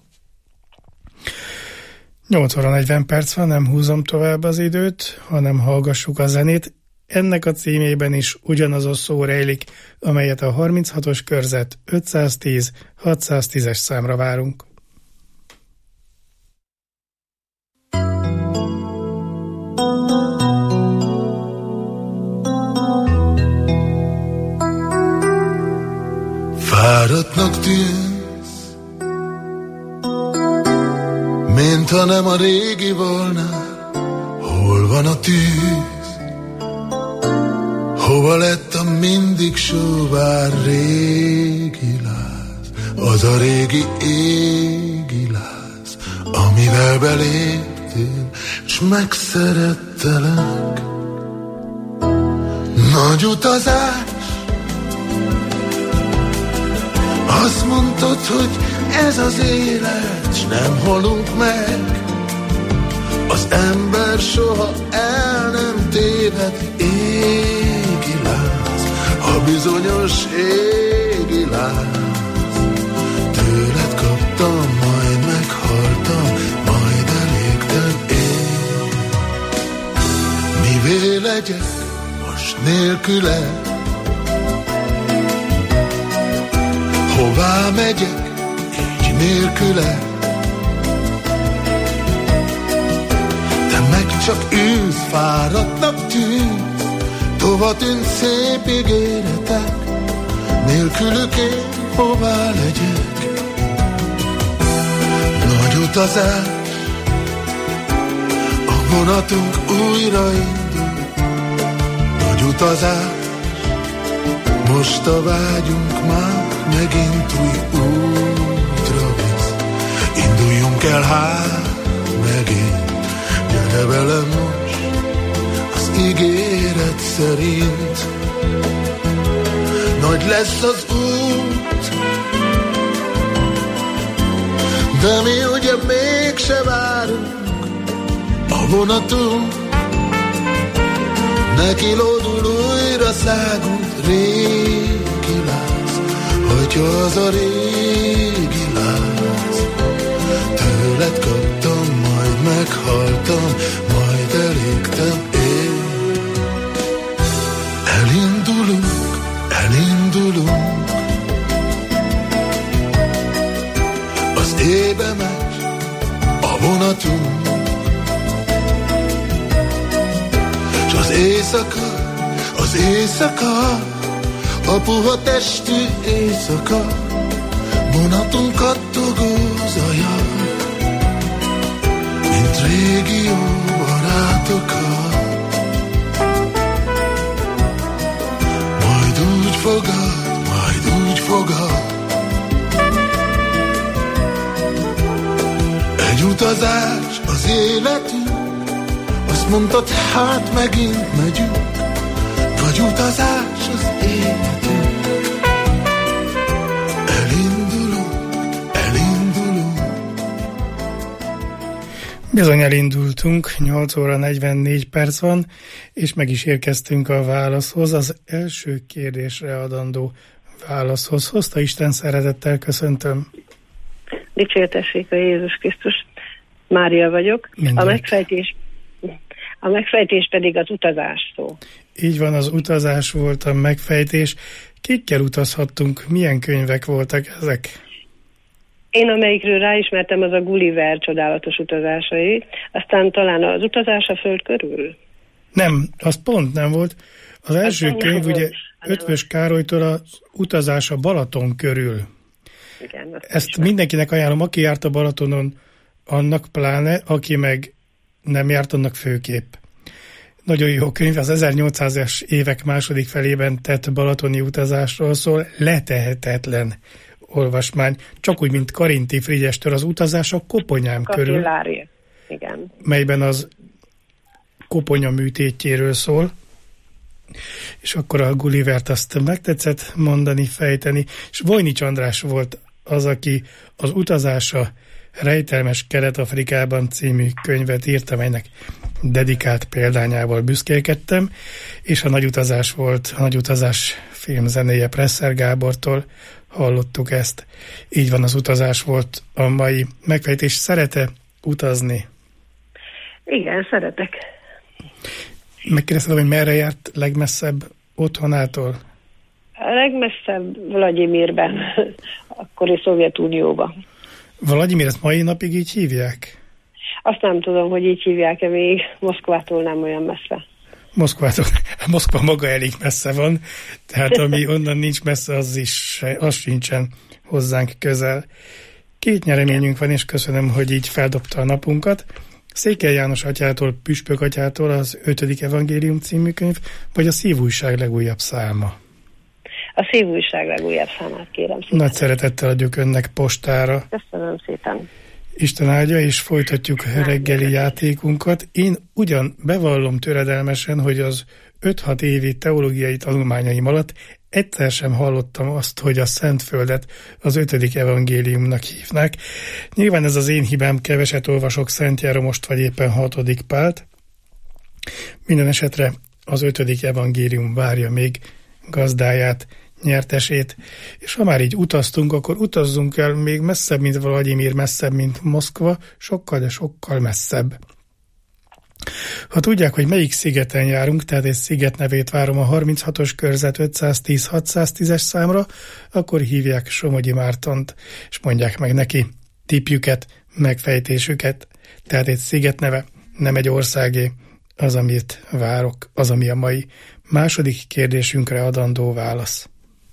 nyolc óra negyven perc van, nem húzom tovább az időt, hanem hallgassuk a zenét. Ennek a címében is ugyanaz a szó rejlik, amelyet a harminchatos körzet ötszáztíz hatszáztízes számra várunk.
Fáradtnak tűnsz, mintha nem a régi volna. Hol van a tűz? Hova lett a mindig sóvár régi láz? Az a régi égi láz, amivel beléptél, s megszerettelek. Nagy utazás, azt mondtad, hogy ez az élet, s nem halunk meg. Az ember soha el nem téved, égi láz, a bizonyos égi láz. Tőled kaptam, majd meghaltam, majd elégtem én. Mivé legyek most nélküled? Hová megyek így nélküle? Te meg csak ülsz, fáradtnak tűnsz, tova tűnt szép ígéretek, nélkülük én hová legyek? Nagy utazás, a vonatunk újra indul. Nagy utazás, most a vágyunk már megint új útra visz. Induljunk el hát megint, gyere velem most az ígéret szerint. Nagy lesz az út, de mi ugye mégse várunk. A vonatunk neki lódul újra szágult régi láz, hogyha az a régi láz. Tőled kaptam, majd meghaltam, majd elégtem én. Elindulunk, elindulunk, az éjbe megy a vonatunk, s az éjszaka, az éjszaka, a puha testű éjszaka, vonatunk kattogó zajak, mint régi jó barátokat. Majd úgy fogad, majd úgy fogad, egy utazás az életünk, azt mondtad, hát megint megyünk, vagy utazás az életünk. Elindulunk, elindulunk.
Bizony elindultunk, nyolc óra negyvennégy perc van, és meg is érkeztünk a válaszhoz, az első kérdésre adandó válaszhoz. Hozta Isten szeretettel, köszöntöm.
Dicsértessék a Jézus Krisztus. Mária vagyok. A megfejtés, a megfejtés pedig az utazás szó.
Így van, az utazás volt a megfejtés. Kikkel utazhattunk? Milyen könyvek voltak ezek?
Én amelyikről ráismertem, az a Gulliver csodálatos utazásai, aztán talán az utazás a föld körül.
Nem, az pont nem volt. Az első
aztán
könyv ugye
volt.
Ötvös Károlytól az utazás a Balaton körül.
Igen,
ezt ismer. Mindenkinek ajánlom, aki járt a Balatonon, annak pláne, aki meg nem járt, annak főképp. Nagyon jó könyv, az ezernyolcszázas évek második felében tett balatoni utazásról szól, letehetetlen olvasmány, csak úgy, mint Karinti Frigyestől az utazás a koponyám körül,
igen.
melyben az koponya műtétjéről szól. És akkor a Gullivert azt megtetszett mondani, fejteni, és Vojnics András volt az, aki az Utazása rejtelmes Kelet-Afrikában című könyvet írt, amelynek dedikált példányával büszkélkedtem, és a Nagy utazás volt, a Nagy utazás filmzenéje Presser Gábortól, hallottuk ezt. Így van, az utazás volt a mai megfejtés. Szerete utazni?
Igen, szeretek.
Megkérdeztem, hogy merre járt legmesszebb otthonától?
A legmesszebb Vlagyimirben, akkori Szovjetunióban.
Vladimir, ezt mai napig így hívják?
Azt nem tudom, hogy így hívják-e még. Moszkvától nem olyan messze.
Moszkvától, Moszkva maga elég messze van, tehát ami onnan nincs messze, az is, az sincsen hozzánk közel. Két nyereményünk van, és köszönöm, hogy így feldobta a napunkat. Székely János atyától, Püspök atyától az ötödik evangélium című könyv, vagy a Szívújság legújabb száma?
A Szívújság legújabb számát kérem szépen.
Nagy szeretettel adjuk önnek postára.
Köszönöm szépen.
Isten áldja, és folytatjuk reggeli játékunkat. Én ugyan bevallom töredelmesen, hogy az öt-hat évi teológiai tanulmányaim alatt egyszer sem hallottam azt, hogy a Szentföldet az ötödik evangéliumnak hívnák. Nyilván ez az én hibám, keveset olvasok Szent Járomost, vagy éppen hatodik Pált. Minden esetre az ötödik evangélium várja még gazdáját, nyertesét, és ha már így utaztunk, akkor utazzunk el még messzebb, mint Vladimir, messzebb, mint Moszkva, sokkal, de sokkal messzebb. Ha tudják, hogy melyik szigeten járunk, tehát egy sziget nevét várom a harminchatos körzet ötszáztíz hatszáztízes számra, akkor hívják Somogyi Mártont, és mondják meg neki tippjüket, megfejtésüket, tehát egy sziget neve, nem egy országé, az, amit várok, az, ami a mai második kérdésünkre adandó válasz.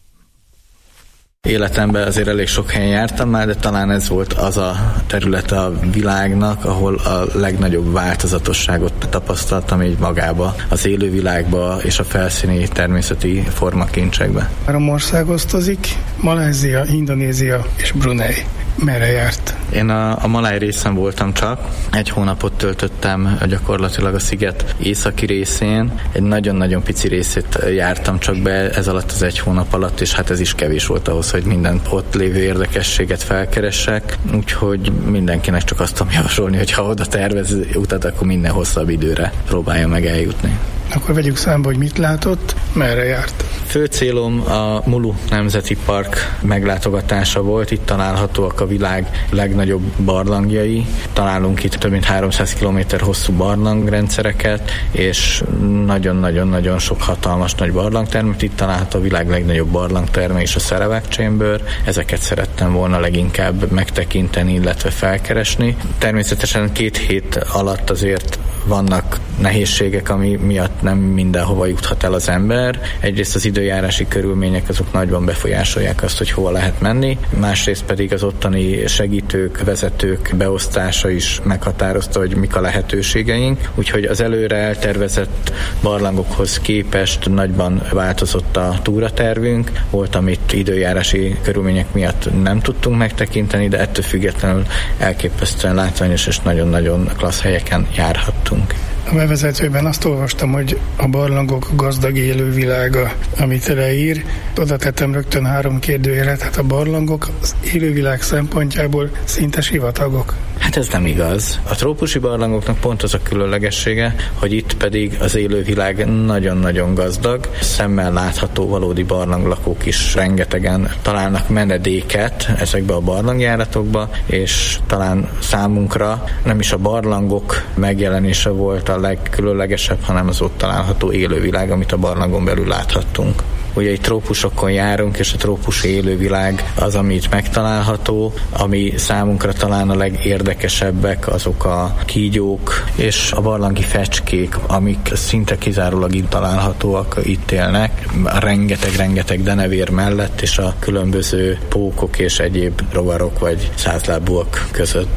Életemben azért elég sok helyen jártam már, de talán ez volt az a terület a világnak, ahol a legnagyobb változatosságot tapasztaltam így magába, az élővilágba és a felszíni természeti formakincsekbe.
Három ország osztozik, Malázia, Indonézia és Brunei. Merre járt?
Én a, a Maláj részen voltam csak. Egy hónapot töltöttem gyakorlatilag a sziget északi részén. Egy nagyon-nagyon pici részét jártam csak be ez alatt az egy hónap alatt, és hát ez is kevés volt ahhoz, hogy minden ott lévő érdekességet felkeressek. Úgyhogy mindenkinek csak azt tudom javasolni, hogy ha oda tervez utat, akkor minden hosszabb időre próbálja meg eljutni.
Akkor vegyük számba, hogy mit látott, merre járt.
Fő célom a Mulu Nemzeti Park meglátogatása volt. Itt találhatóak a világ legnagyobb barlangjai. Találunk itt több mint háromszáz kilométer hosszú barlangrendszereket, és nagyon-nagyon-nagyon sok hatalmas nagy barlangtermet. Itt található a világ legnagyobb barlangterme és a Sarawak Chamber. Ezeket szerettem volna leginkább megtekinteni, illetve felkeresni. Természetesen két hét alatt azért vannak nehézségek, ami miatt nem mindenhova juthat el az ember. Egyrészt az időjárási körülmények azok nagyban befolyásolják azt, hogy hova lehet menni, másrészt pedig az ottani segítők, vezetők beosztása is meghatározta, hogy mik a lehetőségeink. Úgyhogy az előre eltervezett barlangokhoz képest nagyban változott a túratervünk. Volt, amit időjárási körülmények miatt nem tudtunk megtekinteni, de ettől függetlenül elképesztően látványos és nagyon-nagyon klassz helyeken járhattunk.
A bevezetőben azt olvastam, hogy a barlangok gazdag élővilága, amit leír. Oda tettem rögtön három kérdőjelet, hát a barlangok az élővilág szempontjából szinte sivatagok.
Hát ez nem igaz. A trópusi barlangoknak pont az a különlegessége, hogy itt pedig az élővilág nagyon-nagyon gazdag. Szemmel látható valódi barlanglakók is rengetegen találnak menedéket ezekbe a barlangjáratokba, és talán számunkra nem is a barlangok megjelenése volt a legkülönlegesebb, hanem az ott található élővilág, amit a barlangon belül láthattunk. Ugye itt trópusokon járunk, és a trópusi élővilág az, ami itt megtalálható, ami számunkra talán a legérdekesebbek, azok a kígyók és a barlangi fecskék, amik szinte kizárólag itt találhatóak, itt élnek, rengeteg-rengeteg denevér mellett, és a különböző pókok és egyéb rovarok vagy százlábúak között.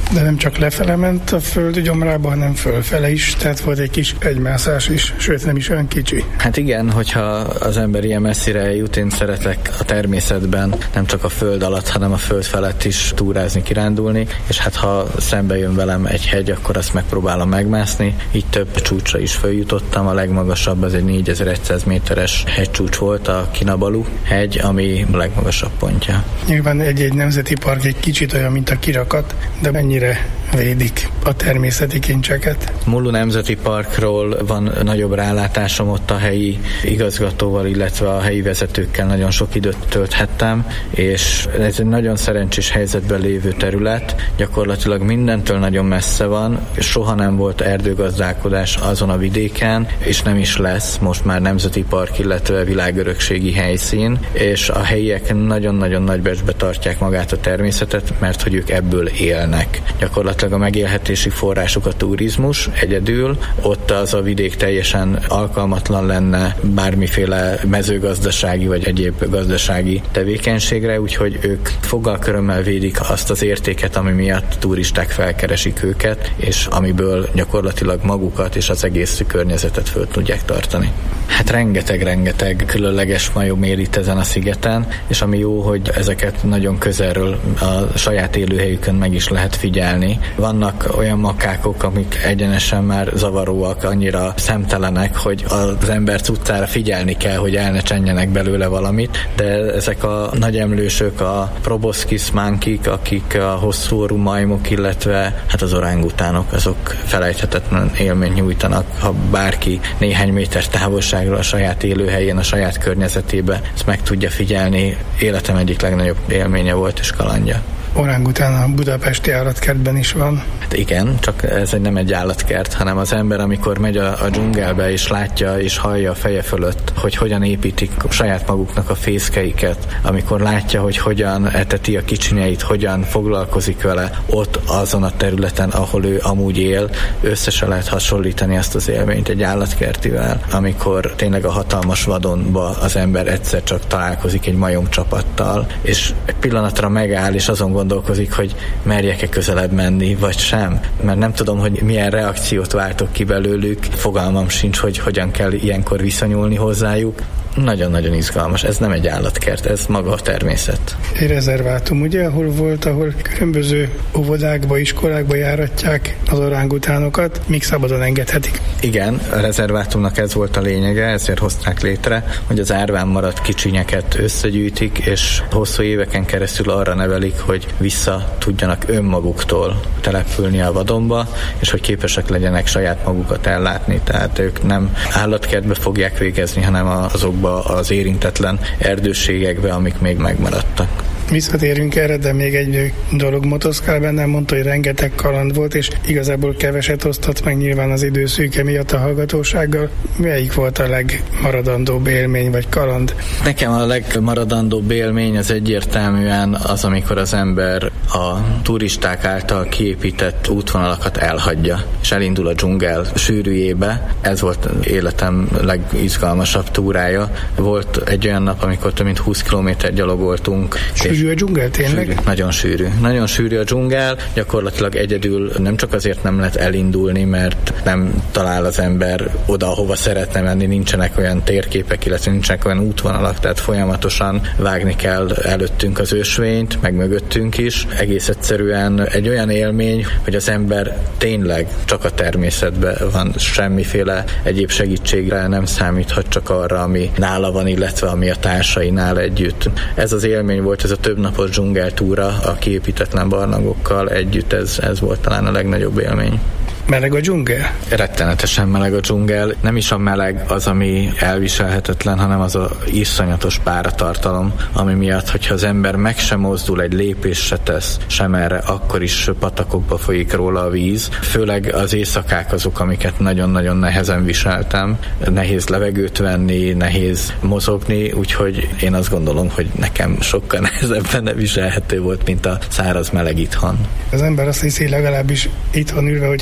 De nem csak lefele ment a föld gyomrába, hanem fölfele is, tehát volt egy kis egymászás is, sőt nem is olyan kicsi.
Hát igen, hogyha az ember ilyen messzire eljut, én szeretek a természetben nem csak a föld alatt, hanem a föld felett is túrázni, kirándulni, és hát ha szembe jön velem egy hegy, akkor azt megpróbálom megmászni. Így több csúcsra is följutottam, a legmagasabb az egy négyezer-száz méteres hegycsúcs volt, a Kinabalu hegy, ami a legmagasabb pontja.
Nyilván egy-egy nemzeti park egy kicsit olyan, mint a kirakat, de mennyire védik a természeti kincseket?
Mulu Nemzeti Parkról van nagyobb rálátásom, ott a helyi igazgatóval, illetve a helyi vezetőkkel nagyon sok időt tölthettem, és ez egy nagyon szerencsés helyzetben lévő terület, gyakorlatilag mindentől nagyon messze van, soha nem volt erdőgazdálkodás azon a vidéken, és nem is lesz most már nemzeti park, illetve világörökségi helyszín, és a helyiek nagyon-nagyon nagy becsbe tartják magát a természetet, mert hogy ők ebből élnek. Gyakorlatilag a megélhetési forrásuk a turizmus egyedül, ott az a vidék teljesen alkalmatlan lenne bármiféle mezőgazdasági vagy egyéb gazdasági tevékenységre, úgyhogy ők fogalkörömmel védik azt az értéket, ami miatt turisták felkeresik őket, és amiből gyakorlatilag magukat és az egész környezetet föl tudják tartani. Hát rengeteg-rengeteg különleges majom él itt ezen a szigeten, és ami jó, hogy ezeket nagyon közelről a saját élőhelyükön meg is lehet figyelni. Vannak olyan makákok, amik egyenesen már zavaróak, annyira szemtelenek, hogy az ember cuccára figyelni kell, hogy el ne csenjenek belőle valamit, de ezek a nagy emlősök, a proboscis monkeyk, akik a hosszú orrú majmok, illetve hát az orángutánok, azok felejthetetlen élményt nyújtanak, ha bárki néhány méter távolságról a saját élőhelyén, a saját környezetébe ezt meg tudja figyelni. Életem egyik legnagyobb élménye volt és kalandja.
Orángután a budapesti állatkertben is van.
Hát igen, csak ez egy nem egy állatkert, hanem az ember, amikor megy a, a dzsungelbe, és látja és hallja a feje fölött, hogy hogyan építik saját maguknak a fészkeiket, amikor látja, hogy hogyan eteti a kicsinyeit, hogyan foglalkozik vele ott azon a területen, ahol ő amúgy él, össze se lehet hasonlítani ezt az élményt egy állatkertivel, amikor tényleg a hatalmas vadonba az ember egyszer csak találkozik egy majomcsapattal, és egy pillanatra megáll, és azon gondolkozik, hogy merjek-e közelebb menni, vagy sem. Mert nem tudom, hogy milyen reakciót váltok ki belőlük, fogalmam sincs, hogy hogyan kell ilyenkor viszonyulni hozzájuk. Nagyon-nagyon izgalmas. Ez nem egy állatkert, ez maga a természet.
Egy rezervátum, ugye, ahol volt, ahol különböző óvodákba, iskolákba járatják az orángutánokat, míg szabadon engedhetik.
Igen, a rezervátumnak ez volt a lényege, ezért hozták létre, hogy az árván maradt kicsinyeket összegyűjtik, és hosszú éveken keresztül arra nevelik, hogy vissza tudjanak önmaguktól települni a vadonba, és hogy képesek legyenek saját magukat ellátni. Tehát ők nem állatkertbe fogják végezni, hanem azokba az érintetlen erdőségekbe, amik még megmaradtak.
Visszatérünk erre, de még egy dolog motoszkál bennem, mondta, hogy rengeteg kaland volt, és igazából keveset osztott meg nyilván az időszűke miatt a hallgatósággal. Melyik volt a legmaradandóbb élmény vagy kaland?
Nekem a legmaradandóbb élmény az egyértelműen az, amikor az ember a turisták által kiépített útvonalakat elhagyja, és elindul a dzsungel sűrűjébe. Ez volt életem legizgalmasabb túrája. Volt egy olyan nap, amikor több mint húsz kilométer gyalogoltunk.
Sűrű a dzsungel, tényleg?
Sűrű, nagyon sűrű. Nagyon sűrű a dzsungel, gyakorlatilag egyedül nem csak azért nem lehet elindulni, mert nem talál az ember oda, ahova szeretne menni, nincsenek olyan térképek, illetve nincsenek olyan útvonalak, tehát folyamatosan vágni kell előttünk az ösvényt, meg mögöttünk is. Egész egyszerűen egy olyan élmény, hogy az ember tényleg csak a természetben van, semmiféle egyéb segítségre nem számíthat, csak arra, ami nála van, illetve ami a társainál együtt. Ez az élmény volt, ez a több napos dzsungeltúra a kiépítetlen barlangokkal együtt, ez, ez volt talán a legnagyobb élmény.
Meleg a dzsungel?
Rettenetesen meleg a dzsungel. Nem is a meleg az, ami elviselhetetlen, hanem az a iszonyatos páratartalom, ami miatt, hogyha az ember meg sem mozdul, egy lépés se tesz, sem erre, akkor is patakokba folyik róla a víz. Főleg az éjszakák azok, amiket nagyon-nagyon nehezen viseltem. Nehéz levegőt venni, nehéz mozogni, úgyhogy én azt gondolom, hogy nekem sokkal nehezebben viselhető volt, mint a száraz meleg itthon.
Az ember azt hiszi legalábbis itthon ülve, hogy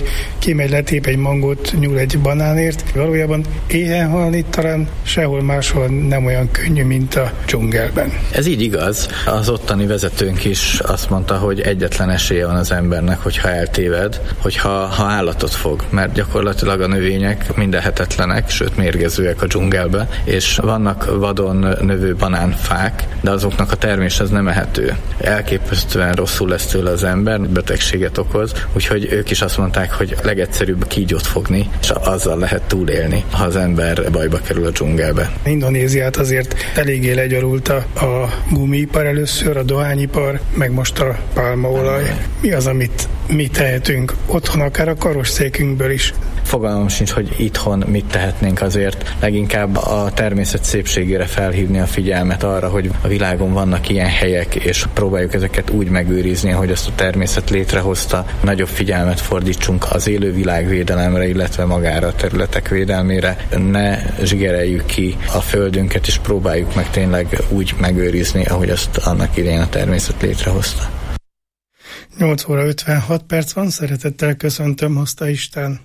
kimegy, letép egy mangót, nyúl egy banánért. Valójában éhen halni talán sehol máshol nem olyan könnyű, mint a dzsungelben.
Ez így igaz. Az ottani vezetőnk is azt mondta, hogy egyetlen esélye van az embernek, hogyha eltéved, hogyha ha állatot fog, mert gyakorlatilag a növények mindenhetetlenek, sőt mérgezőek a dzsungelbe, és vannak vadon növő banánfák, de azoknak a termés az nem ehető. Elképesztően rosszul lesz tőle az ember, betegséget okoz, úgyhogy ők is azt mondták, hogy legegyszerűbb kígyót fogni, és azzal lehet túlélni, ha az ember bajba kerül a dzsungelbe.
Indonéziát azért eléggé legyarulta a gumiipar először, a dohányipar, meg most a pálmaolaj. Mi az, amit mi tehetünk otthon, akár a karosszékünkből is?
Fogalmam sincs, hogy itthon mit tehetnénk, azért leginkább a természet szépségére felhívni a figyelmet arra, hogy a világon vannak ilyen helyek, és próbáljuk ezeket úgy megőrizni, ahogy azt a természet létrehozta. Nagyobb figyelmet fordítsunk az élővilág védelemre, illetve magára a területek védelmére. Ne zsigereljük ki a földünket, és próbáljuk meg tényleg úgy megőrizni, ahogy azt annak idején a természet létrehozta.
nyolc óra ötvenhat perc van, szeretettel köszöntöm, hozta Isten.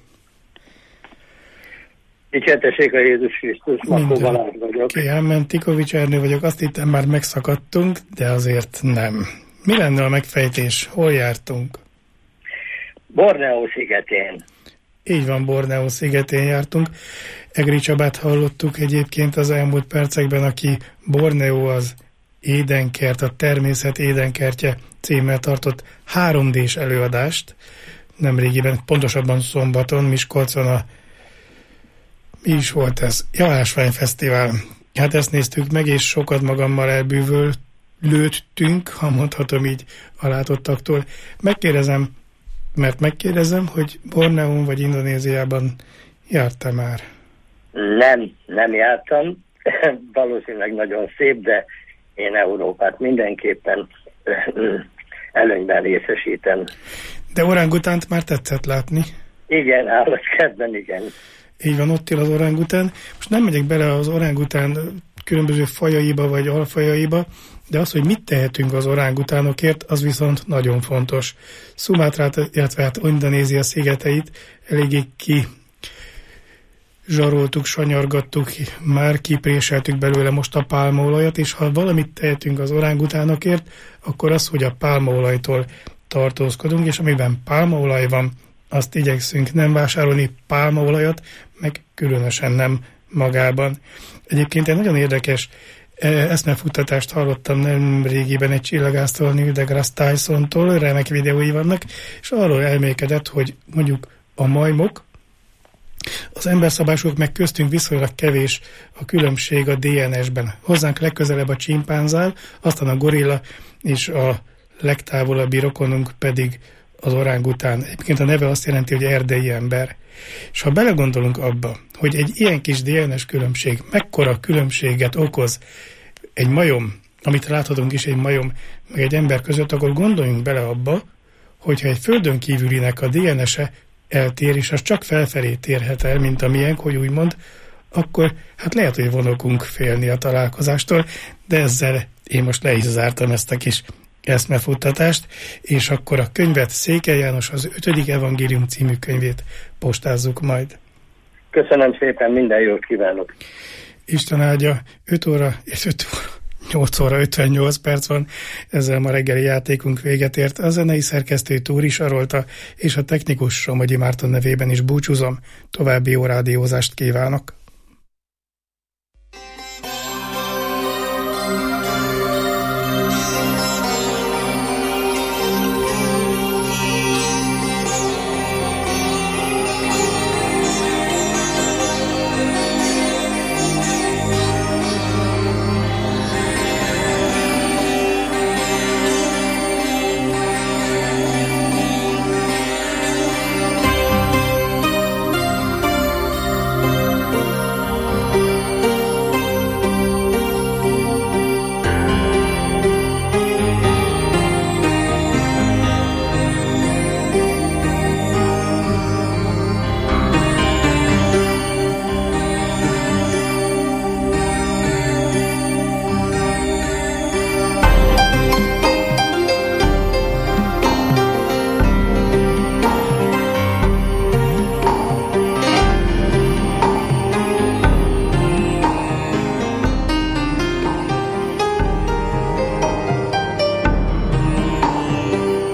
Dicsértessék a Jézus Krisztus, Makó Balázs vagyok.
Kérem, Tikovics Ernő vagyok, azt hittem már megszakadtunk, de azért nem. Mi lenne a megfejtés? Hol jártunk?
Borneó szigetén.
Így van, Borneó szigetén jártunk. Egri Csabát hallottuk egyébként az elmúlt percekben, aki Borneó az édenkert, a természet édenkertje címmel tartott három dés előadást. Nemrégiben, pontosabban szombaton, Miskolcon a mi is volt ez? Ja, Ásványfesztivál. Hát ezt néztük meg, és sokat magammal elbűvölődtünk, ha mondhatom így a látottaktól. Megkérdezem, mert megkérdezem, hogy Borneón vagy Indonéziában jártam már?
Nem, nem jártam. Valószínűleg nagyon szép, de én Európát mindenképpen előnyben részesítem.
De orángutánt már tetszett látni?
Igen, állatkertben, igen.
Így van, ott él az orangután. Most nem megyek bele az orangután különböző fajaiba vagy alfajaiba, de az, hogy mit tehetünk az orangutánokért, az viszont nagyon fontos. Szumátrát, illetve hát Indonézia szigeteit eléggé ki zsaroltuk, sanyargattuk, már kipréseltük belőle most a pálmaolajat, és ha valamit tehetünk az orangutánokért, akkor az, hogy a pálmaolajtól tartózkodunk, és amiben pálmaolaj van, azt igyekszünk nem vásárolni, pálmaolajat, meg különösen nem magában. Egyébként egy nagyon érdekes eszmefuttatást hallottam nem régiben egy csillagásztól, Neil deGrasse Tysontól, remek videói vannak, és arról elmélkedett, hogy mondjuk a majmok, az emberszabások meg köztünk viszonylag kevés a különbség a dé en es-ben. Hozzánk legközelebb a csimpánzál, aztán a gorilla, és a legtávolabbi rokonunk pedig az orángután. Egyébként a neve azt jelenti, hogy erdei ember. És ha belegondolunk abba, hogy egy ilyen kis dé en es különbség mekkora különbséget okoz egy majom, amit láthatunk is egy majom, meg egy ember között, akkor gondoljunk bele abba, hogyha egy földön kívülinek a dé en es-e eltér, és az csak felfelé térhet el, mint a miénk, hogy úgymond, akkor hát lehet, hogy vonogunk félni a találkozástól, de ezzel én most le is zártam ezt a kis eszmefuttatást, és akkor a könyvet, Székely János az ötödik evangélium című könyvét postázzuk majd.
Köszönöm szépen, minden jót kívánok!
Isten áldja, öt óra és öt óra, nyolc óra ötvennyolc perc van, ezzel ma reggeli játékunk véget ért. A zenei szerkesztő Túri Sarolta és a technikus Somogyi Márton nevében is búcsúzom. További jó rádiózást kívánok!